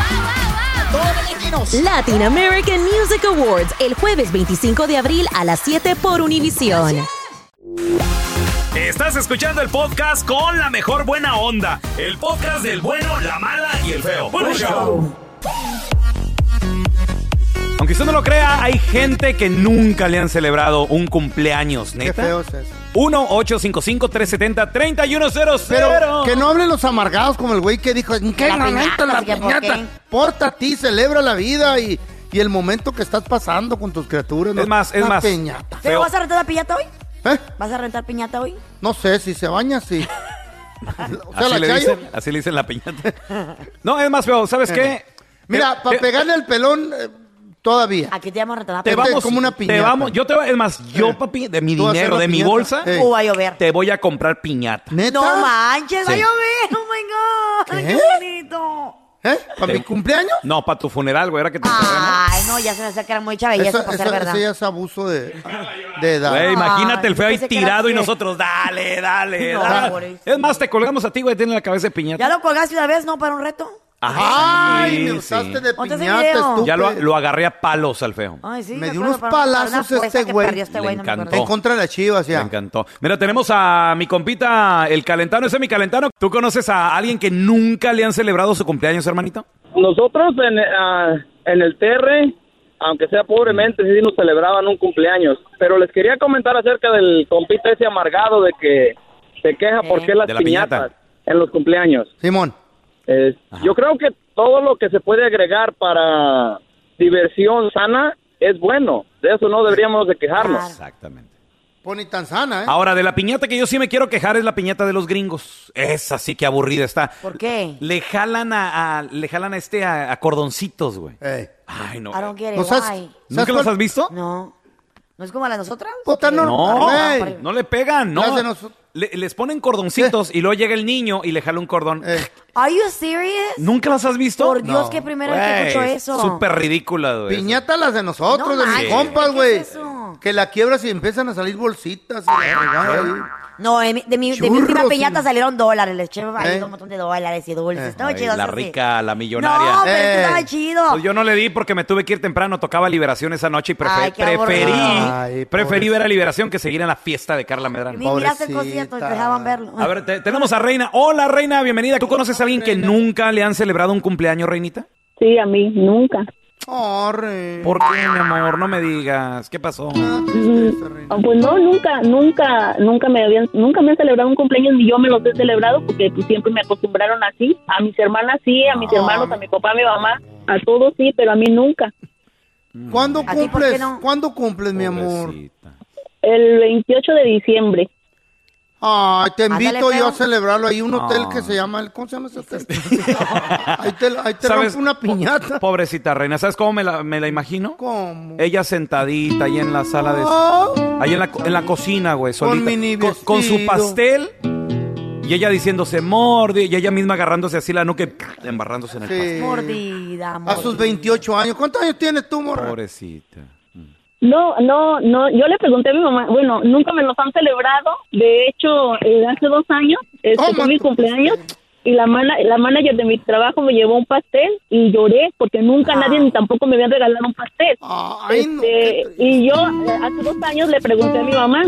Latin American Music Awards el jueves 25 de abril a las 7 por Univisión. Estás escuchando el podcast con la mejor buena onda. El podcast del bueno, la mala y el feo. ¡Buen show! Aunque usted no lo crea, hay gente que nunca le han celebrado un cumpleaños, ¿neta? Qué feo es eso. 1-855-370-3100. Pero que no hablen los amargados como el güey que dijo, ¿en qué momento la piñata? Porta a ti, celebra la vida y el momento que estás pasando con tus criaturas. Es más. Piñata. ¿Pero vas a rentar la piñata hoy? ¿Eh? ¿Vas a rentar piñata hoy? No sé, si se baña, sí. O sea, así le dicen la piñata. No, es más feo, ¿sabes qué? Mira, para pegarle al pelón, todavía. Aquí te vamos a rentar la Te piñata. vamos como una piñata. Yo, papi, de mi dinero, de mi piñata? bolsa, Va a llover. te voy a comprar piñata. ¿Neta? No manches, va a Sí. llover. Oh my God. ¿Qué? Qué bonito. ¿Para mi cumpleaños? No, para tu funeral, güey, era que te Ay, no, ya se me hacía que era mucha belleza para ser verdad. Ese ya es abuso de edad. Güey, imagínate el feo ahí pensé que era tirado y así. nosotros, dale. No, dale. Es más, te colgamos a ti, güey, tiene la cabeza de piñata. ¿Ya lo colgaste una vez, no, para un reto? Ay, sí, me usaste de Ponte ese piñata, video. estúpido. Ya lo agarré a palos al feo. Ay, sí. Me dio acuerdo, unos para palazos una apuesta este que güey. perdió este Le güey, no me encantó. acuerdo. En contra de las Chivas, ya. Me encantó. Mira, tenemos a mi compita, el Calentano. Ese es mi Calentano. ¿Tú conoces a alguien que nunca le han celebrado su cumpleaños, hermanito? Nosotros en el TR, aunque sea pobremente, sí nos celebraban un cumpleaños. Pero les quería comentar acerca del compita ese amargado de que se queja por qué las De la piñatas piñata. en los cumpleaños. Simón. Yo creo que todo lo que se puede agregar para diversión sana es bueno. De eso no deberíamos de quejarnos. Exactamente. Pues ni tan sana, ¿eh? Ahora, de la piñata que yo sí me quiero quejar es la piñata de los gringos. Esa sí que aburrida está. ¿Por qué? Le jalan a cordoncitos, güey. Ay, no. I don't get it, ¿No sabes- why? ¿Nunca los has visto? No. ¿No es como la de nosotras? Puta, no. No, Güey. no le pegan, no. Las de Les ponen cordoncitos y luego llega el niño y le jala un cordón. Are you serious? ¿Nunca las has visto? Por Dios, qué primera vez que escucho eso. Súper ridícula, güey. Piñata las de nosotros, No de mis manches, compas, ¿qué güey. es eso? Que la quiebras y empiezan a salir bolsitas. Y la fregada ahí. No, de mi última Churros, piñata sí. salieron dólares. Les eché ahí un montón de dólares y dulces. Estaba Ay, chido. la eso sí. rica, la millonaria. No, pero es que estaba chido. Pues yo no le di porque me tuve que ir temprano, tocaba Liberación esa noche y Ay, qué aburrido. preferí ver a Liberación que seguir en la fiesta de Carla Medrano. Ni miraste el concierto y te dejaban verlo. A ver, tenemos a Reina. Hola, Reina, bienvenida. ¿Tú conoces a alguien que nunca le han celebrado un cumpleaños, Reinita? Sí, a mí, nunca. ¿Por qué, mi amor? No me digas. ¿Qué pasó? Pues no, nunca me han celebrado un cumpleaños ni yo me los he celebrado porque pues, siempre me acostumbraron así. A mis hermanas sí, a mis hermanos, a mi papá, a mi mamá, a todos sí, pero a mí nunca. ¿Cuándo ¿A ti por qué cumples? no? ¿Cuándo cumples, mi amor? El 28 de diciembre. Ay, te invito Ándale, yo a feo. celebrarlo. Hay un hotel Ah. que se llama... ¿Cómo se llama ese hotel? ahí te ¿Sabes? rompo una piñata. Pobrecita Reina, ¿sabes cómo me la imagino? ¿Cómo? Ella sentadita ahí en la sala de... Ahí en la cocina, güey, solita. mini Con su vestido. pastel. Y ella diciéndose morde. Y ella misma agarrándose así la nuca y embarrándose en el pastel. Mordida, A sus 28 años. ¿Cuántos años tienes tú, morra? Pobrecita. No, yo le pregunté a mi mamá, bueno, nunca me los han celebrado, de hecho, hace 2 años, fue mi cumpleaños, y la manager de mi trabajo me llevó un pastel, y lloré, porque nunca nadie ni tampoco me había regalado un pastel. Y yo, hace 2 años le pregunté a mi mamá,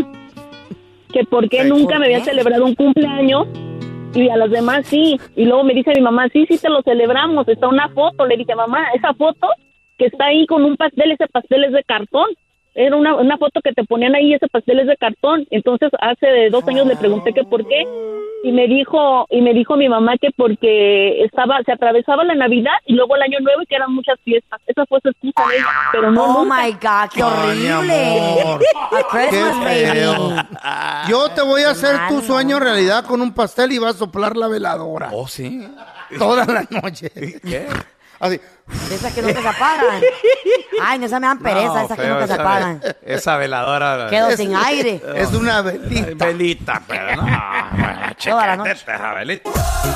que por qué nunca me había celebrado un cumpleaños, y a los demás sí, y luego me dice mi mamá, sí te lo celebramos, está una foto, le dije, mamá, esa foto que está ahí con un pastel, ese pastel es de cartón. Era una foto que te ponían ahí, ese pastel es de cartón. Entonces, hace 2 años le pregunté que por qué. Y me dijo mi mamá que porque se atravesaba la Navidad y luego el Año Nuevo y que eran muchas fiestas. Esa fue su excusa de ella, pero no Oh nunca. my God, qué Ay, mi horrible. amor. A Christmas Qué feo. baby. Yo te voy a hacer tu sueño realidad con un pastel y vas a soplar la veladora. Oh, sí. Toda la noche. ¿Qué? Así. Esas que nunca se apagan. Ay, no, esas me dan pereza, esas que nunca se apagan. Esa veladora. Quedo sin aire. Es una velita. Velita, pero no. Bueno, Toda la noche. esa velita.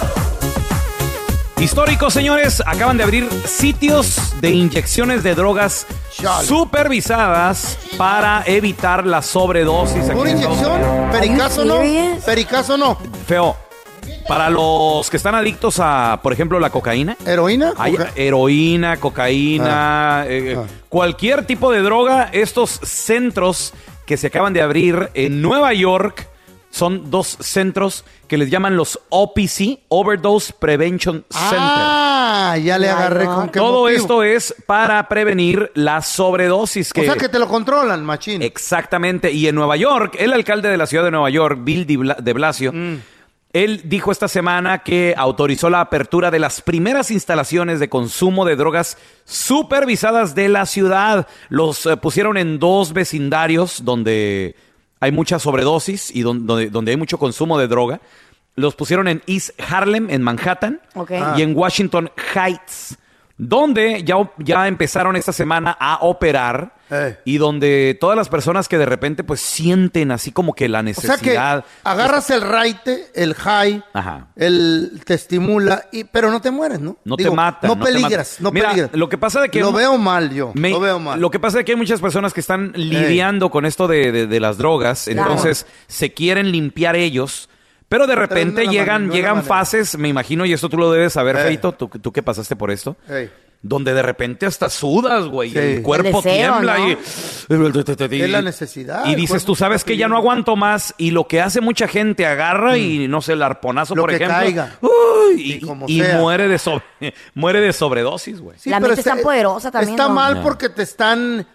Históricos, señores, acaban de abrir sitios de inyecciones de drogas supervisadas para evitar la sobredosis. ¿Una inyección? ¿Pericazo no? ¿Pericazo no? Feo. Para los que están adictos a, por ejemplo, la cocaína. ¿Heroína? Heroína, cocaína, cualquier tipo de droga. Estos centros que se acaban de abrir en Nueva York son 2 centros que les llaman los OPC, Overdose Prevention Center. Ah, ya le agarré con qué Todo motivo. esto es para prevenir la sobredosis. O sea que te lo controlan, machín. Exactamente. Y en Nueva York, el alcalde de la ciudad de Nueva York, Bill de Blasio, él dijo esta semana que autorizó la apertura de las primeras instalaciones de consumo de drogas supervisadas de la ciudad. Los pusieron en 2 vecindarios donde hay mucha sobredosis y donde hay mucho consumo de droga. Los pusieron en East Harlem, en Manhattan, y en Washington Heights, donde ya empezaron esta semana a operar y donde todas las personas que de repente pues sienten así como que la necesidad. O sea que agarras el raite, el high, te estimula, pero no te mueres, ¿no? No te mata. No peligras, no Mira, peligras. lo que pasa de que lo veo mal yo, lo veo mal. Lo que pasa es que hay muchas personas que están lidiando con esto de las drogas, entonces se quieren limpiar ellos. Pero de repente llegan fases, me imagino, y esto tú lo debes saber, Feito, tú que pasaste por esto, donde de repente hasta sudas, güey, el cuerpo tiembla, ¿no? Es la necesidad. Y dices, tú sabes que ya no aguanto más, y lo que hace mucha gente agarra y, no sé, el arponazo, por ejemplo, caiga. Y muere de sobredosis, güey. Sí, la mente es tan poderosa también. Está mal porque te están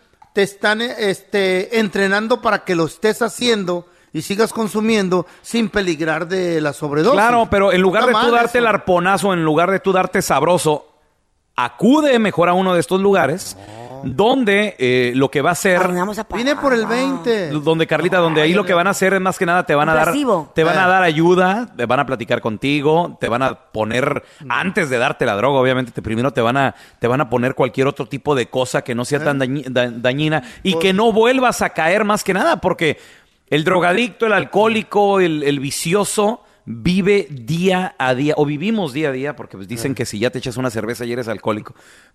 entrenando para que lo estés haciendo y sigas consumiendo sin peligrar de la sobredosis. Claro, pero en lugar de tú darte el arponazo, en lugar de tú darte sabroso, acude mejor a uno de estos lugares donde lo que va a hacer... Vine por el 20. Donde, Carlita, donde ahí lo que van a hacer es más que nada te van a dar ayuda, te van a platicar contigo, te van a poner, antes de darte la droga, obviamente, primero te van a poner cualquier otro tipo de cosa que no sea tan dañina y que no vuelvas a caer más que nada, porque el drogadicto, el alcohólico, el vicioso vive día a día, o vivimos día a día, porque pues dicen que si ya te echas una cerveza y eres alcohólico.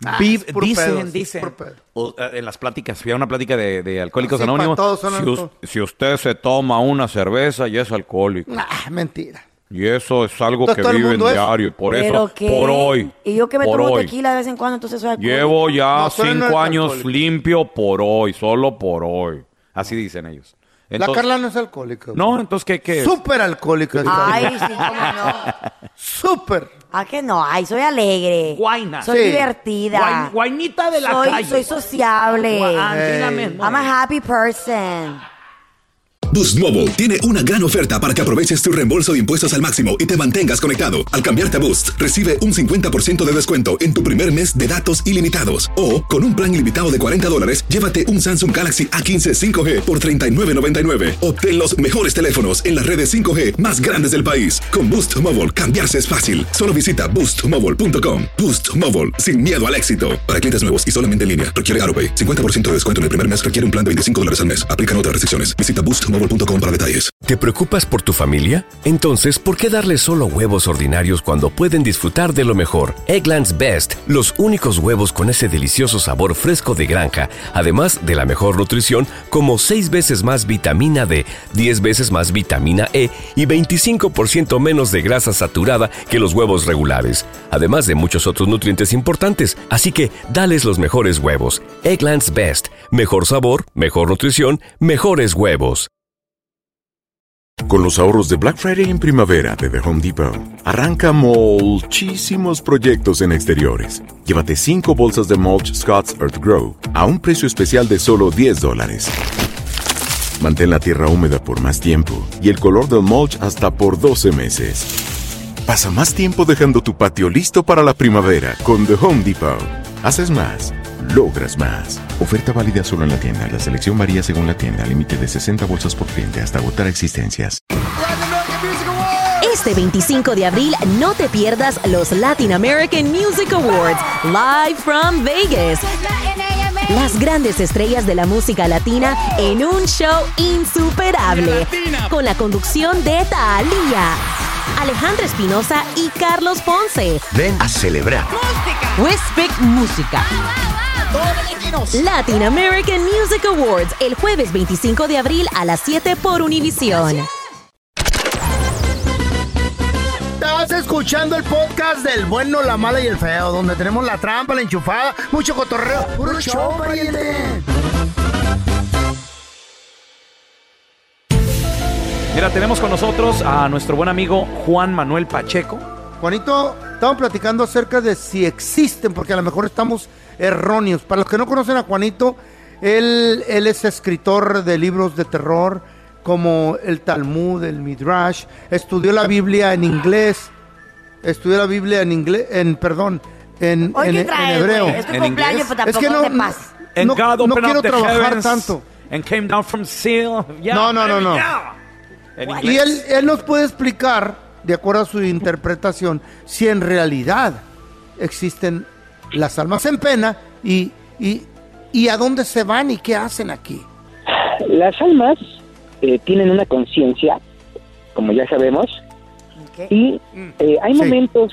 Dicen, en las pláticas, fui a una plática de Alcohólicos Anónimos, si usted se toma una cerveza ya es alcohólico. Mentira. Y eso es algo que viven diario, y por eso, por hoy. Y yo que me tomo tequila de vez en cuando, entonces soy alcohólico. Llevo ya 5 años limpio por hoy, solo por hoy. Así dicen ellos. Entonces, la Carla no es alcohólica. No, entonces, ¿qué es? Súper alcohólica. Ay, sí, cómo no. Súper. ¿A qué no? Ay, soy alegre. Guayna. Soy divertida. Guainita de la calle. Soy sociable. I'm a happy person. Boost Mobile tiene una gran oferta para que aproveches tu reembolso de impuestos al máximo y te mantengas conectado. Al cambiarte a Boost, recibe un 50% de descuento en tu primer mes de datos ilimitados. O, con un plan ilimitado de $40, llévate un Samsung Galaxy A15 5G por $39.99. Obtén los mejores teléfonos en las redes 5G más grandes del país. Con Boost Mobile, cambiarse es fácil. Solo visita boostmobile.com. Boost Mobile, sin miedo al éxito. Para clientes nuevos y solamente en línea, requiere AutoPay. 50% de descuento en el primer mes requiere un plan de $25 al mes. Aplican otras restricciones. Visita boostmobile.com para detalles. ¿Te preocupas por tu familia? Entonces, ¿por qué darles solo huevos ordinarios cuando pueden disfrutar de lo mejor? Eggland's Best, los únicos huevos con ese delicioso sabor fresco de granja, además de la mejor nutrición, como 6 veces más vitamina D, 10 veces más vitamina E y 25% menos de grasa saturada que los huevos regulares, además de muchos otros nutrientes importantes. Así que, dales los mejores huevos. Eggland's Best, mejor sabor, mejor nutrición, mejores huevos. Con los ahorros de Black Friday en primavera de The Home Depot, arranca muchísimos proyectos en exteriores. Llévate 5 bolsas de mulch Scott's Earth Grow a un precio especial de solo $10. Mantén la tierra húmeda por más tiempo y el color del mulch hasta por 12 meses. Pasa más tiempo dejando tu patio listo para la primavera con The Home Depot. Haces más, logras más. Oferta válida solo en la tienda. La selección varía según la tienda. Límite de 60 bolsas por cliente hasta agotar existencias. Este 25 de abril no te pierdas los Latin American Music Awards, live from Vegas. Las grandes estrellas de la música latina en un show insuperable, con la conducción de Thalía, Alejandra Espinosa y Carlos Ponce. Ven a celebrar. We Speak Música. Latin American Music Awards, el jueves 25 de abril a las 7 por Univisión. Estás escuchando el podcast del bueno, la mala y el feo, donde tenemos la trampa, la enchufada, mucho cotorreo. ¡Puro show, pariente! Mira, tenemos con nosotros a nuestro buen amigo Juan Manuel Pacheco. Juanito, estamos platicando acerca de si existen, porque a lo mejor estamos erróneos. Para los que no conocen a Juanito, él es escritor de libros de terror, como el Talmud, el Midrash. Estudió la Biblia en inglés. En hebreo. Es tu cumpleaños, pero tampoco te pases. No quiero trabajar tanto. And came down from seal. Yeah, No. Y él nos puede explicar, de acuerdo a su interpretación, si en realidad existen las almas en pena y a dónde se van y qué hacen aquí. Las almas tienen una conciencia, como ya sabemos, y hay momentos,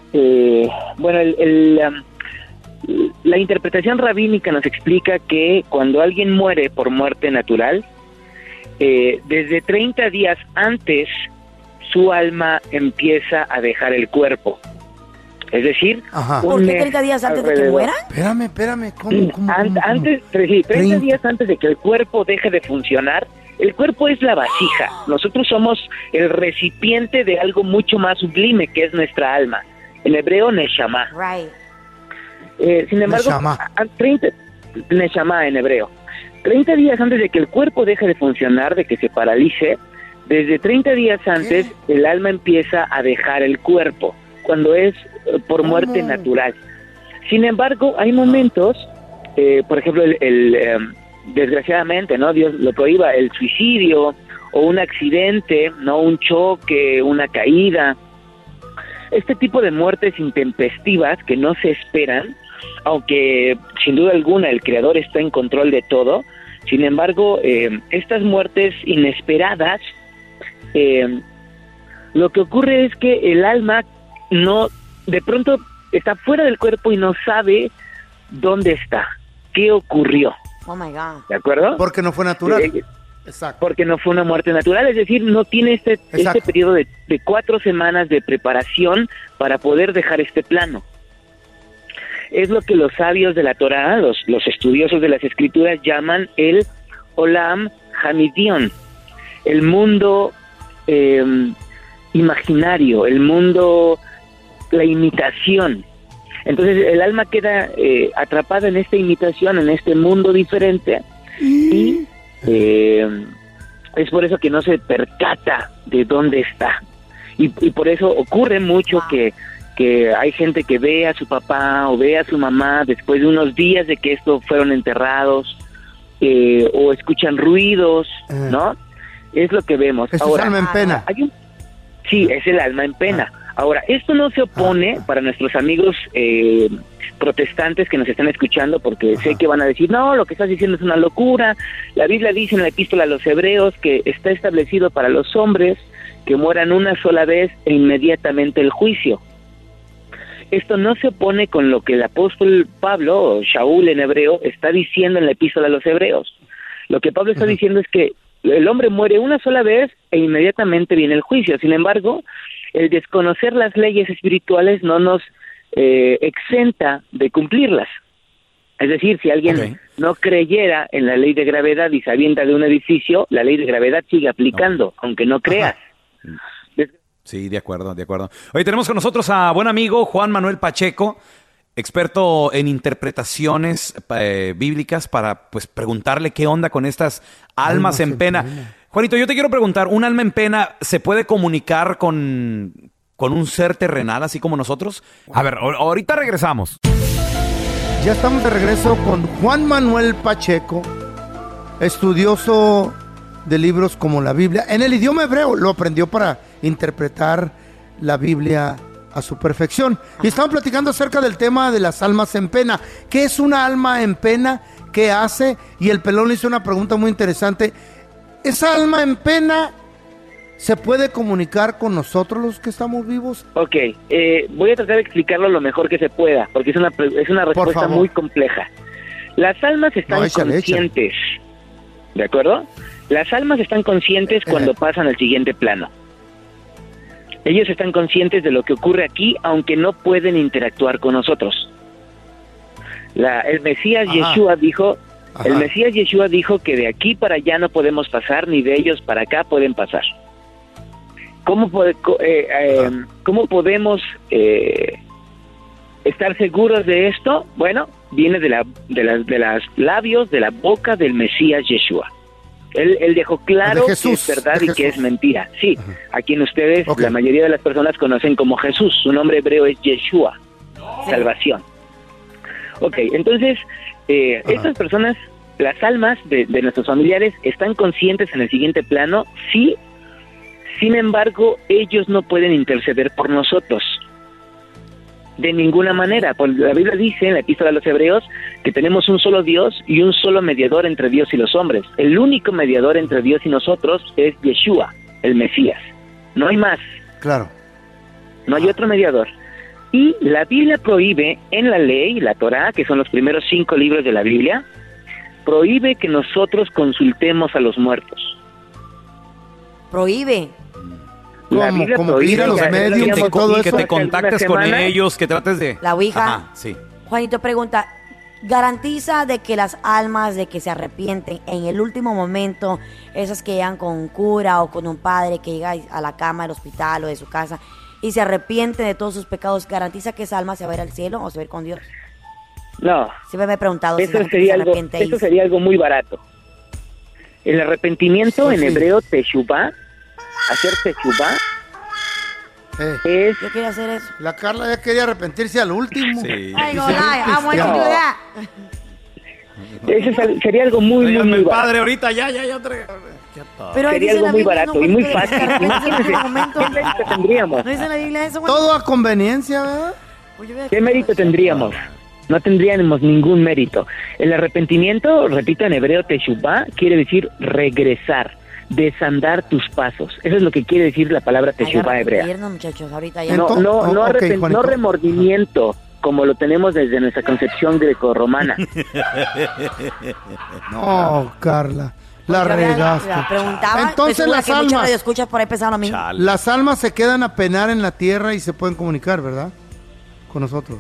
la interpretación rabínica nos explica que cuando alguien muere por muerte natural, desde 30 días antes su alma empieza a dejar el cuerpo. Es decir, ¿por qué 30 días antes de que muera? Espérame, ¿cómo? Antes, 30 días antes de que el cuerpo deje de funcionar. El cuerpo es la vasija. Nosotros somos el recipiente de algo mucho más sublime, que es nuestra alma. En hebreo, neshama. Sin embargo, neshama en hebreo. 30 días antes de que el cuerpo deje de funcionar, de que se paralice, desde 30 días antes, el alma empieza a dejar el cuerpo, cuando es por muerte natural. Sin embargo, hay momentos, por ejemplo, desgraciadamente, ¿no? Dios lo prohíba, el suicidio o un accidente, ¿no? Un choque, una caída. Este tipo de muertes intempestivas que no se esperan, aunque sin duda alguna el Creador está en control de todo. Sin embargo, estas muertes inesperadas, lo que ocurre es que el alma de pronto está fuera del cuerpo y no sabe dónde está, qué ocurrió. Oh my God. ¿De acuerdo? Porque no fue natural. Exacto. Porque no fue una muerte natural, es decir, no tiene este periodo de 4 semanas de preparación para poder dejar este plano. Es lo que los sabios de la Torá, los estudiosos de las Escrituras, llaman el Olam Hamidion, el mundo imaginario, el mundo, la imitación. Entonces el alma queda atrapada en esta imitación, en este mundo diferente, y es por eso que no se percata de dónde está. Y por eso ocurre mucho que hay gente que ve a su papá o ve a su mamá después de unos días de que estos fueron enterrados, o escuchan ruidos, ¿no? Es lo que vemos. Es el alma en pena. Sí, es el alma en pena. Ahora, esto no se opone para nuestros amigos protestantes que nos están escuchando, porque sé que van a decir, no, lo que estás diciendo es una locura. La Biblia dice en la epístola a los Hebreos que está establecido para los hombres que mueran una sola vez e inmediatamente el juicio. Esto no se opone con lo que el apóstol Pablo, o Shaul en hebreo, está diciendo en la epístola a los Hebreos. Lo que Pablo está diciendo es que el hombre muere una sola vez e inmediatamente viene el juicio. Sin embargo, el desconocer las leyes espirituales no nos exenta de cumplirlas. Es decir, si alguien no creyera en la ley de gravedad y se avienta de un edificio, la ley de gravedad sigue aplicando, aunque no creas. Sí, de acuerdo. Hoy tenemos con nosotros a buen amigo Juan Manuel Pacheco, experto en interpretaciones bíblicas, para pues preguntarle qué onda con estas almas en pena. Juanito, yo te quiero preguntar, ¿un alma en pena se puede comunicar con un ser terrenal así como nosotros? A ver, ahorita regresamos. Ya estamos de regreso con Juan Manuel Pacheco, estudioso de libros como la Biblia, en el idioma hebreo. Lo aprendió para interpretar la Biblia a su perfección. Y estamos platicando acerca del tema de las almas en pena. ¿Qué es una alma en pena? ¿Qué hace? Y el pelón le hizo una pregunta muy interesante. ¿Esa alma en pena se puede comunicar con nosotros los que estamos vivos? Ok, voy a tratar de explicarlo lo mejor que se pueda, porque es una respuesta muy compleja. Las almas están conscientes, ¿de acuerdo? Las almas están conscientes cuando pasan al siguiente plano. Ellos están conscientes de lo que ocurre aquí, aunque no pueden interactuar con nosotros. El Mesías Yeshua dijo... El Mesías Yeshua dijo que de aquí para allá no podemos pasar, ni de ellos para acá pueden pasar. ¿Cómo podemos estar seguros de esto? Bueno, viene de los labios, de la boca del Mesías Yeshua. Él dejó claro que es verdad y que es mentira. Sí, a quien ustedes, la mayoría de las personas conocen como Jesús. Su nombre hebreo es Yeshua, salvación. Ok, entonces, estas personas, las almas de nuestros familiares, están conscientes en el siguiente plano, sí. Sin embargo, ellos no pueden interceder por nosotros. De ninguna manera. La Biblia dice en la Epístola a los Hebreos que tenemos un solo Dios y un solo mediador entre Dios y los hombres. El único mediador entre Dios y nosotros es Yeshua, el Mesías. No hay más. Claro. No hay otro mediador. Y la Biblia prohíbe en la ley, la Torá, que son los primeros 5 libros de la Biblia, prohíbe que nosotros consultemos a los muertos. Prohíbe. Como ir a los medios y todo eso. Que te contactes con ellos, que trates de... La ouija. Ajá, sí. Juanito pregunta, ¿garantiza de que las almas de que se arrepienten en el último momento, esas que llegan con un cura o con un padre que llega a la cama del hospital o de su casa y se arrepienten de todos sus pecados, garantiza que esa alma se va a ir al cielo o se va a ir con Dios? No. Siempre me he preguntado si eso sería algo muy barato. El arrepentimiento en hebreo, teshuvah, hacer teshuvah, es... Yo quería hacer eso. La Carla ya quería arrepentirse al último. Sí. Ay, no, I Eso sería algo muy barato. Padre, ahorita ya. Pero sería algo muy barato y muy fácil. Imagínense, ¿qué mérito tendríamos? ¿No dice la Biblia eso? Todo a conveniencia, ¿verdad? ¿Qué mérito tendríamos? No tendríamos ningún mérito. El arrepentimiento, repito, en hebreo, teshuvah, quiere decir regresar, desandar tus pasos. Eso es lo que quiere decir la palabra teshuvah hebrea. Muchachos, ahorita ya. No remordimiento, como lo tenemos desde nuestra concepción grecorromana. No, Carla, la regaste. Preguntaba, entonces las almas, escuchas por ahí pensando a mí. Las almas se quedan a penar en la tierra y se pueden comunicar, ¿verdad? Con nosotros.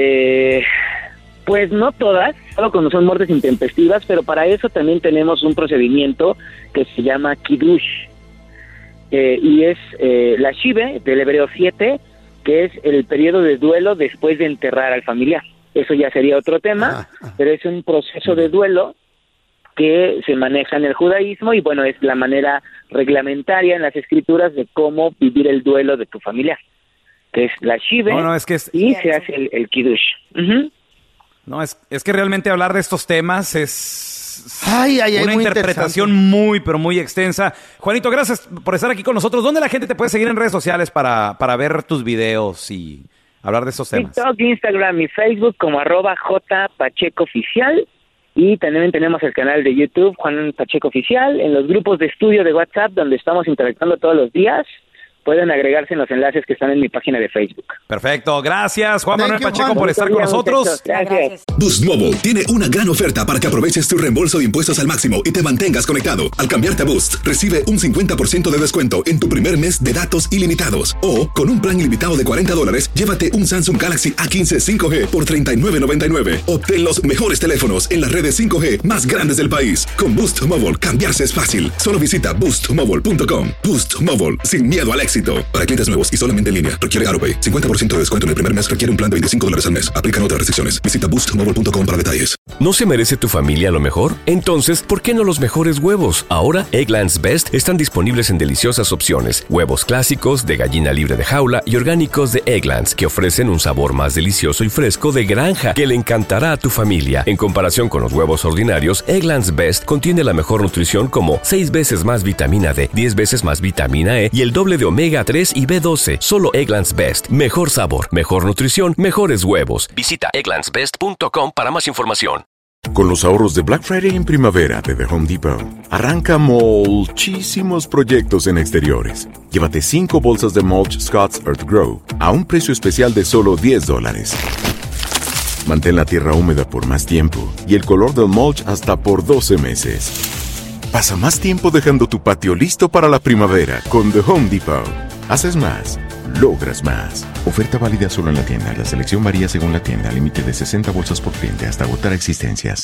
Pues no todas, solo cuando son muertes intempestivas, pero para eso también tenemos un procedimiento que se llama Kiddush, y es la Shive, del hebreo 7, que es el periodo de duelo después de enterrar al familiar. Eso ya sería otro tema, pero es un proceso de duelo que se maneja en el judaísmo y bueno, es la manera reglamentaria en las escrituras de cómo vivir el duelo de tu familiar, que es la Shive, y se hace el Kiddush. No, es que realmente hablar de estos temas es una muy interpretación muy, pero muy extensa. Juanito, gracias por estar aquí con nosotros. ¿Dónde la gente te puede seguir en redes sociales para ver tus videos y hablar de estos temas? TikTok, Instagram y Facebook como @JPachecoOficial. Y también tenemos el canal de YouTube, Juan Pacheco Oficial, en los grupos de estudio de WhatsApp, donde estamos interactuando todos los días. Pueden agregarse en los enlaces que están en mi página de Facebook. Perfecto, gracias Juan Manuel Pacheco por estar con nosotros. Gracias. Boost Mobile tiene una gran oferta para que aproveches tu reembolso de impuestos al máximo y te mantengas conectado. Al cambiarte a Boost, recibe un 50% de descuento en tu primer mes de datos ilimitados. O, con un plan ilimitado de $40, llévate un Samsung Galaxy A15 5G por $39.99. Obtén los mejores teléfonos en las redes 5G más grandes del país. Con Boost Mobile, cambiarse es fácil. Solo visita boostmobile.com. Boost Mobile, sin miedo al éxito. Para clientes nuevos y solamente en línea, requiere AutoPay. 50% de descuento en el primer mes requiere un plan de $25 al mes. Aplican otras restricciones. Visita boostmobile.com para detalles. ¿No se merece tu familia lo mejor? Entonces, ¿por qué no los mejores huevos? Ahora, Eggland's Best están disponibles en deliciosas opciones. Huevos clásicos, de gallina libre de jaula y orgánicos de Eggland's, que ofrecen un sabor más delicioso y fresco de granja que le encantará a tu familia. En comparación con los huevos ordinarios, Eggland's Best contiene la mejor nutrición como 6 veces más vitamina D, 10 veces más vitamina E y el doble de omega 3 y B12. Solo Eggland's Best. Mejor sabor, mejor nutrición, mejores huevos. Visita egglandsbest.com para más información. Con los ahorros de Black Friday en primavera de The Home Depot, arranca muchísimos proyectos en exteriores. Llévate 5 bolsas de mulch Scott's Earth Grow a un precio especial de solo $10. Mantén la tierra húmeda por más tiempo y el color del mulch hasta por 12 meses. Pasa más tiempo dejando tu patio listo para la primavera con The Home Depot. Haces más, logras más. Oferta válida solo en la tienda. La selección varía según la tienda. Límite de 60 bolsas por cliente hasta agotar existencias.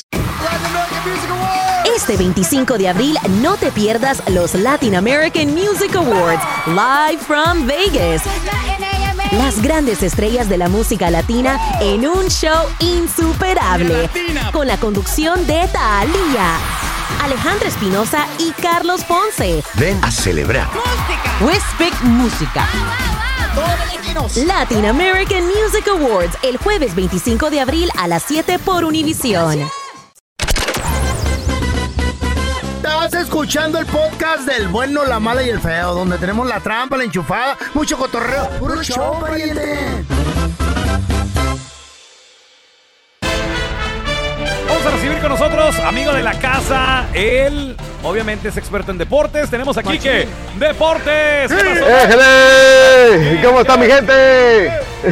Este 25 de abril no te pierdas los Latin American Music Awards, live from Vegas. Las grandes estrellas de la música latina en un show insuperable, con la conducción de Thalía, Alejandra Espinosa y Carlos Ponce. Ven a celebrar. We Speak Música. Latin American Music Awards, el jueves 25 de abril a las 7 por Univisión. Estás escuchando el podcast del bueno, la mala y el feo, donde tenemos la trampa, la enchufada, mucho cotorreo. ¡Puro show, pariente! Vamos a recibir con nosotros, amigo de la casa, él obviamente es experto en deportes. Tenemos a Quique Deportes. ¿Qué pasó? ¡Éjele! ¿Cómo está mi gente?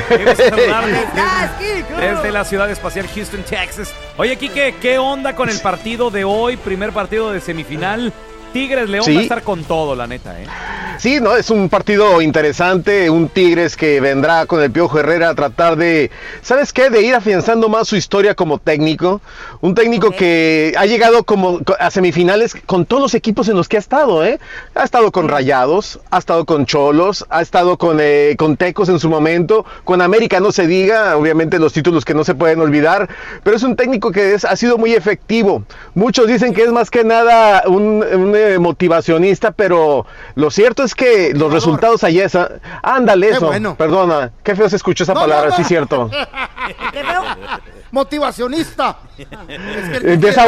Desde la ciudad espacial Houston, Texas. Oye, Quique, ¿qué onda con el partido de hoy? Primer partido de semifinal. Tigres León va a estar con todo, la neta, ¿eh? Sí, no, es un partido interesante, un Tigres que vendrá con el Piojo Herrera a tratar de, ¿sabes qué? De ir afianzando más su historia como técnico, un técnico que ha llegado como a semifinales con todos los equipos en los que ha estado, ¿eh? Ha estado con Rayados, ha estado con Cholos, ha estado con Tecos en su momento, con América no se diga, obviamente los títulos que no se pueden olvidar, pero es un técnico que ha sido muy efectivo. Muchos dicen que es más que nada un motivacionista, pero lo cierto es que los resultados allá ándale eso, bueno. Perdona, qué feo se escuchó esa palabra, sí cierto. ¿Qué feo? Motivacionista. Empieza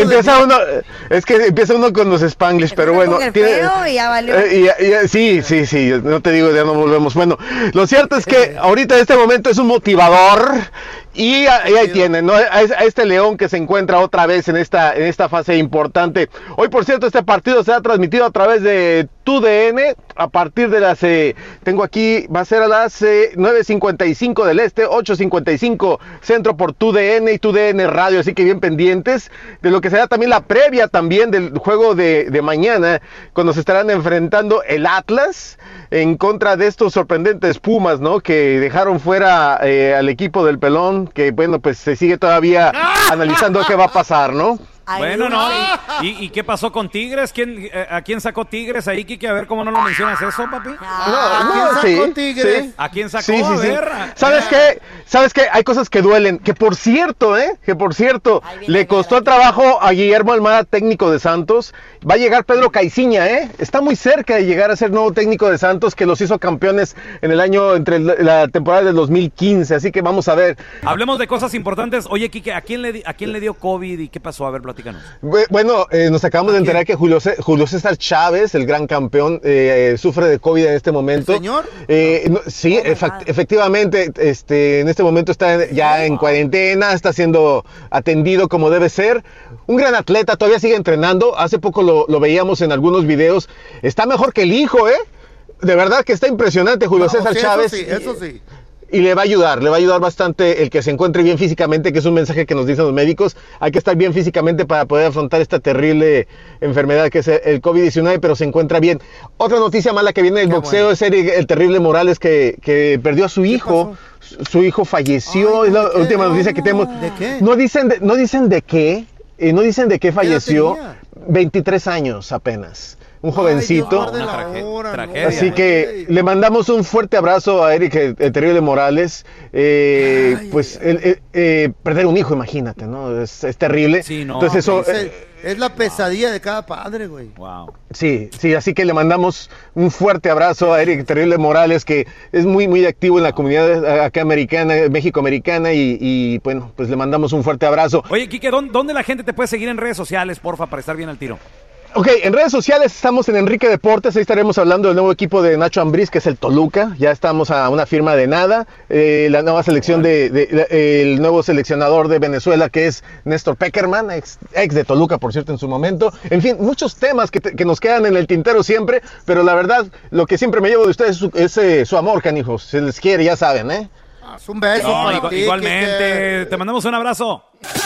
uno con los Spanglish, pero bueno. Con el feo y ya valió. Sí, no te digo, ya no volvemos. Bueno, lo cierto es que ahorita en este momento es un motivador. Y ahí tienen, ¿no? A este León que se encuentra otra vez en esta fase importante. Hoy, por cierto, este partido se ha transmitido a través de TUDN a partir de las, tengo aquí, va a ser a las 9:55 del este, 8:55 centro por TUDN y TUDN Radio, así que bien pendientes de lo que será también la previa también del juego de mañana, cuando se estarán enfrentando el Atlas en contra de estos sorprendentes Pumas, ¿no? Que dejaron fuera al equipo del Pelón, que bueno, pues se sigue todavía analizando qué va a pasar, ¿no? Bueno, no. ¿Y qué pasó con Tigres? ¿A quién sacó Tigres ahí, Kike? A ver cómo no lo mencionas eso, papi. ¿A quién sacó Tigres? ¿A quién sacó? Sí. A ver. ¿Sabes qué? Hay cosas que duelen. Que por cierto, le costó el trabajo a Guillermo Almada, técnico de Santos. Va a llegar Pedro Caiciña, Está muy cerca de llegar a ser nuevo técnico de Santos, que los hizo campeones en el año, entre la temporada del 2015. Así que vamos a ver. Hablemos de cosas importantes. Oye, Kike, ¿a quién le dio COVID y qué pasó? A ver, platícanos. Bueno, nos acabamos de enterar que Julio César Chávez, el gran campeón, sufre de COVID en este momento. ¿Señor? Sí, efectivamente, en este momento está ya en cuarentena, está siendo atendido como debe ser. Un gran atleta, todavía sigue entrenando. Hace poco lo veíamos en algunos videos. Está mejor que el hijo, De verdad que está impresionante Julio César Chávez. Eso sí. Y le va a ayudar bastante el que se encuentre bien físicamente, que es un mensaje que nos dicen los médicos. Hay que estar bien físicamente para poder afrontar esta terrible enfermedad que es el COVID-19, pero se encuentra bien. Otra noticia mala que viene del boxeo es el terrible Morales que perdió a su hijo. Su hijo falleció, es la última noticia que tenemos. ¿De qué? No dicen de qué falleció. 23 años apenas. un jovencito. Tragedia. Así que le mandamos un fuerte abrazo a Eric el Terrible Morales. Perder un hijo, imagínate, ¿no? Es terrible. Sí, no. Entonces eso... Es la pesadilla de cada padre, güey. Wow. Sí, así que le mandamos un fuerte abrazo a Eric Terrible Morales, que es muy, muy activo en la comunidad acá americana, México-americana, y bueno, pues le mandamos un fuerte abrazo. Oye, Quique, ¿dónde la gente te puede seguir en redes sociales, porfa, para estar bien al tiro? Ok, en redes sociales estamos en Enrique Deportes, ahí estaremos hablando del nuevo equipo de Nacho Ambriz, que es el Toluca, ya estamos a una firma de nada, la nueva selección el nuevo seleccionador de Venezuela, que es Néstor Peckerman, ex de Toluca, por cierto, en su momento. En fin, muchos temas que nos quedan en el tintero siempre, pero la verdad, lo que siempre me llevo de ustedes es su amor, canijos, se les quiere, ya saben, ¿eh? Un beso para ti, igualmente, te mandamos un abrazo.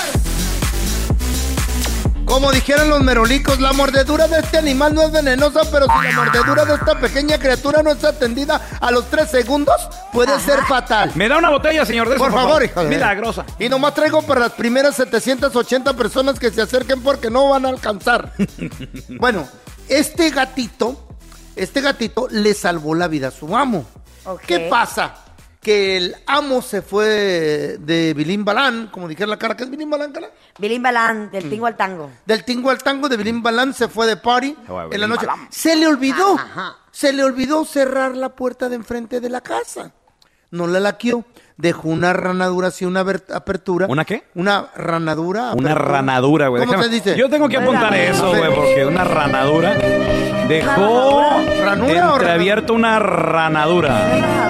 Como dijeron los merolicos, la mordedura de este animal no es venenosa, pero si la mordedura de esta pequeña criatura no es atendida a los 3 segundos, puede ser fatal. Me da una botella, señor. De eso, por favor, hijo de... Milagrosa. Y nomás traigo para las primeras 780 personas que se acerquen porque no van a alcanzar. Bueno, este gatito le salvó la vida a su amo. Okay. ¿Qué pasa? Que el amo se fue de Bilín Balán, como dijera la cara, ¿qué es Bilín Balán, cara? Bilín Balán, del tingo al tango. Del tingo al tango, de Bilín Balán, se fue de party en la noche. Se le olvidó, cerrar la puerta de enfrente de la casa. No la laqueó, dejó una ranadura, así una apertura. ¿Una qué? Una ranadura. Una ranadura, güey. ¿Cómo se dice? Yo tengo que apuntar eso, güey, porque una ranadura dejó entreabierto una ranadura.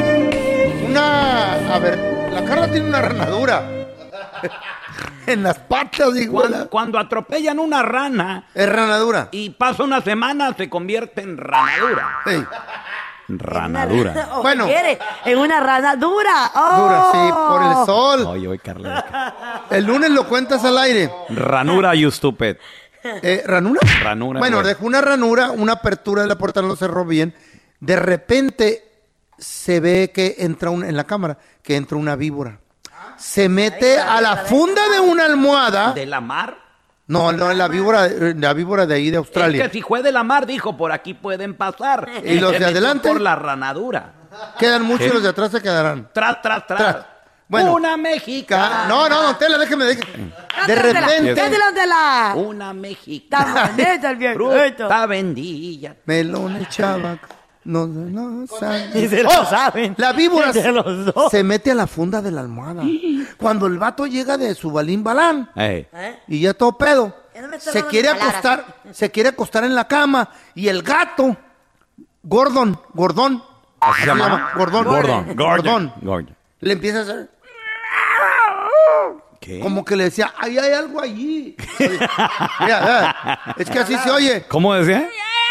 A ver, la Carla tiene una ranadura en las patas, igual. Cuando atropellan una rana, es ranadura. Y pasa una semana, se convierte en ranadura. Sí. Ranadura. Bueno, en una ranadura. ¡Oh! Dura, sí, por el sol. Oye, Carla. El lunes lo cuentas al aire. Ranura, you stupid. ¿Ranura? Ranura. Bueno, güey. dejó una ranura, una apertura de la puerta, no lo cerró bien. De repente se ve que entra en la cámara, que entra una víbora. Se mete a la funda de una almohada. ¿De la mar? No, la víbora de ahí de Australia. Es que si fue de la mar, dijo, por aquí pueden pasar. Y los de adelante. Por la ranadura. Quedan muchos y los de atrás se quedarán. Tras. Bueno. Una mexicana. No, déjeme. De repente. Una mexicana. Fruta vendilla. Melón echaba. No saben. Y se lo saben. La víbora se mete a la funda de la almohada. Cuando el vato llega de su Balín Balán y ya todo pedo, se quiere acostar en la cama y el gato, Gordon, ¿Así se llama? Gordon, le empieza a hacer. ¿Qué? Como que le decía, hay algo allí. Mira, es que así se oye. ¿Cómo decía?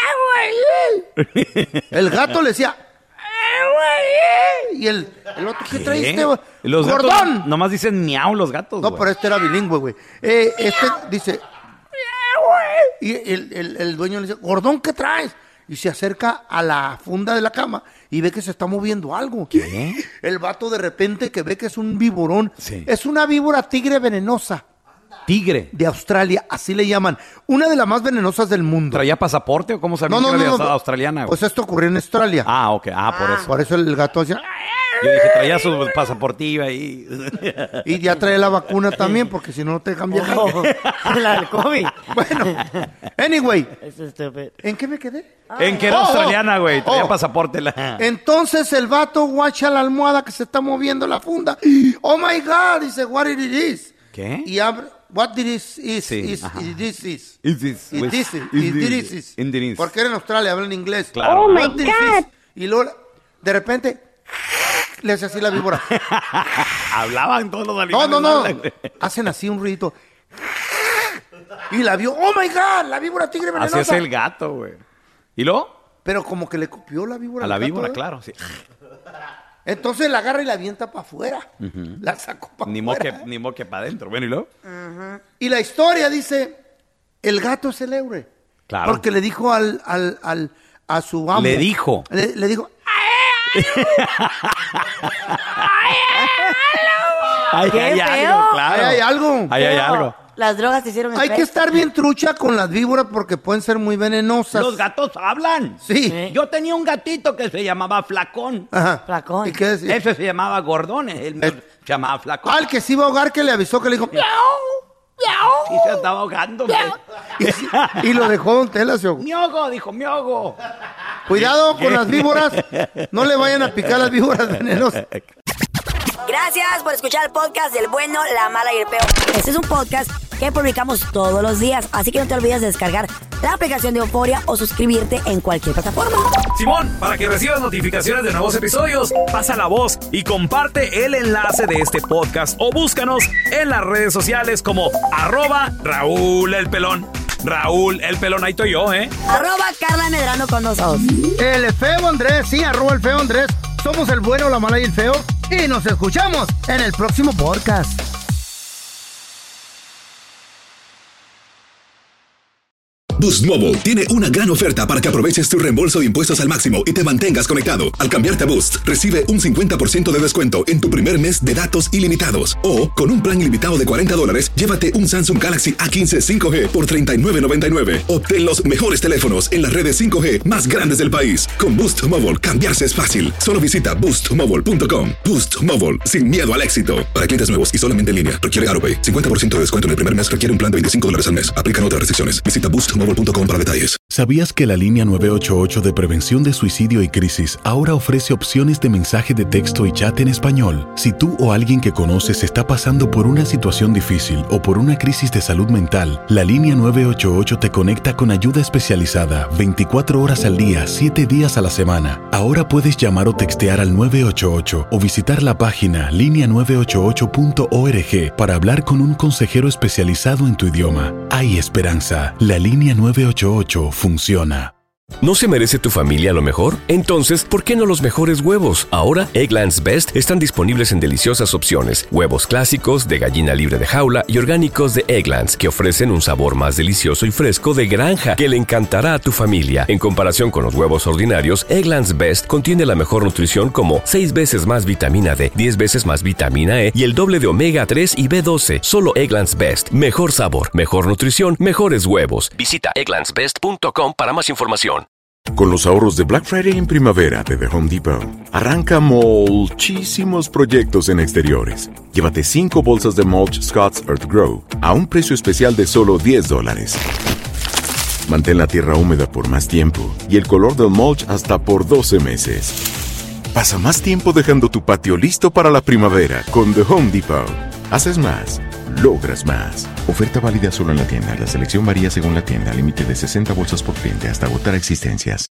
El gato le decía, y el otro, ¿qué traíste? Los ¡Gordón! gatos nomás dicen miau los gatos. No, pero este era bilingüe, güey. Este dice, y el dueño le dice, Gordón, ¿qué traes? Y se acerca a la funda de la cama y ve que se está moviendo algo. ¿Qué? El vato de repente que ve que es un víborón. Sí. Es una víbora tigre venenosa. Tigre. De Australia, así le llaman. Una de las más venenosas del mundo. ¿Traía pasaporte o cómo sabía que era australiana? Pues esto ocurrió en Australia. Ah, ok. Por eso. Por eso el gato decía... Yo dije, traía su pasaportillo ahí. Y ya trae la vacuna también, porque si no, no te cambia. La del COVID. Bueno, anyway. Eso es estúpido. ¿En qué me quedé? En que era australiana, güey. Traía pasaporte. Entonces el vato guacha la almohada que se está moviendo la funda. Oh my God, dice, what it is. ¿Qué? Y abre, what this is, Sí, this is. Porque era en Australia, hablan inglés. Claro. Oh my God. Y luego, de repente, le hace así la víbora. Hablaban todos los animales. No. Hacen así un ruidito. Y la vio. Oh my God, la víbora tigre venenosa. Así es el gato, güey. ¿Y luego? Pero como que le copió la víbora. A la al gato, víbora, ¿eh? claro, sí. Entonces la agarra y la avienta para afuera. La sacó para afuera. Ni mo que para adentro. Bueno, ¿y luego? Y la historia dice, el gato es el héroe. Claro. Porque le dijo a su amo. Le dijo. Le dijo. Ahí hay algo, claro. Ahí hay algo. Ahí hay algo. Las drogas te hicieron Hay que estar bien trucha con las víboras porque pueden ser muy venenosas. Los gatos hablan. Sí. Yo tenía un gatito que se llamaba Flacón. Ajá. Flacón. ¿Y qué decía? Ese se llamaba Gordón, él se llamaba Flacón. Al que se iba a ahogar, que le avisó, que le dijo ¡miau! Sí, se estaba ahogando. Y lo dejó Don Tela, se ahogó. Miogo, dijo Miogo. Cuidado con las víboras. No le vayan a picar las víboras venenosas. Gracias por escuchar el podcast del bueno, la mala y el peor. Este es un podcast que publicamos todos los días, así que no te olvides de descargar la aplicación de Euforia o suscribirte en cualquier plataforma. Simón, para que recibas notificaciones de nuevos episodios, pasa la voz y comparte el enlace de este podcast o búscanos en las redes sociales como @Raúl el Pelón. Raúl el Pelón, ahí estoy yo, @Carla Medrano con 2 O's. El feo Andrés, sí, @el feo Andrés. Somos el bueno, la mala y el feo. Y nos escuchamos en el próximo podcast. Boost Mobile tiene una gran oferta para que aproveches tu reembolso de impuestos al máximo y te mantengas conectado. Al cambiarte a Boost, recibe un 50% de descuento en tu primer mes de datos ilimitados. O, con un plan ilimitado de $40, llévate un Samsung Galaxy A15 5G por $39.99. Obtén los mejores teléfonos en las redes 5G más grandes del país. Con Boost Mobile, cambiarse es fácil. Solo visita boostmobile.com. Boost Mobile, sin miedo al éxito. Para clientes nuevos y solamente en línea, requiere AutoPay. 50% de descuento en el primer mes, requiere un plan de $25 al mes. Aplican otras restricciones. Visita boostmobile.com para detalles. ¿Sabías que la línea 988 de prevención de suicidio y crisis ahora ofrece opciones de mensaje de texto y chat en español? Si tú o alguien que conoces está pasando por una situación difícil o por una crisis de salud mental, la línea 988 te conecta con ayuda especializada 24 horas al día, 7 días a la semana. Ahora puedes llamar o textear al 988 o visitar la página linea988.org para hablar con un consejero especializado en tu idioma. Hay esperanza. La línea 988 funciona. ¿No se merece tu familia lo mejor? Entonces, ¿por qué no los mejores huevos? Ahora, Eggland's Best están disponibles en deliciosas opciones. Huevos clásicos, de gallina libre de jaula y orgánicos de Eggland's, que ofrecen un sabor más delicioso y fresco de granja que le encantará a tu familia. En comparación con los huevos ordinarios, Eggland's Best contiene la mejor nutrición como 6 veces más vitamina D, 10 veces más vitamina E y el doble de omega 3 y B12. Solo Eggland's Best. Mejor sabor, mejor nutrición, mejores huevos. Visita egglandsbest.com para más información. Con los ahorros de Black Friday en primavera de The Home Depot, arranca muchísimos proyectos en exteriores. Llévate 5 bolsas de mulch Scott's Earth Grow a un precio especial de solo $10. Mantén la tierra húmeda por más tiempo y el color del mulch hasta por 12 meses. Pasa más tiempo dejando tu patio listo para la primavera con The Home Depot. Haces más, logras más. Oferta válida solo en la tienda. La selección varía según la tienda. Límite de 60 bolsas por cliente hasta agotar existencias.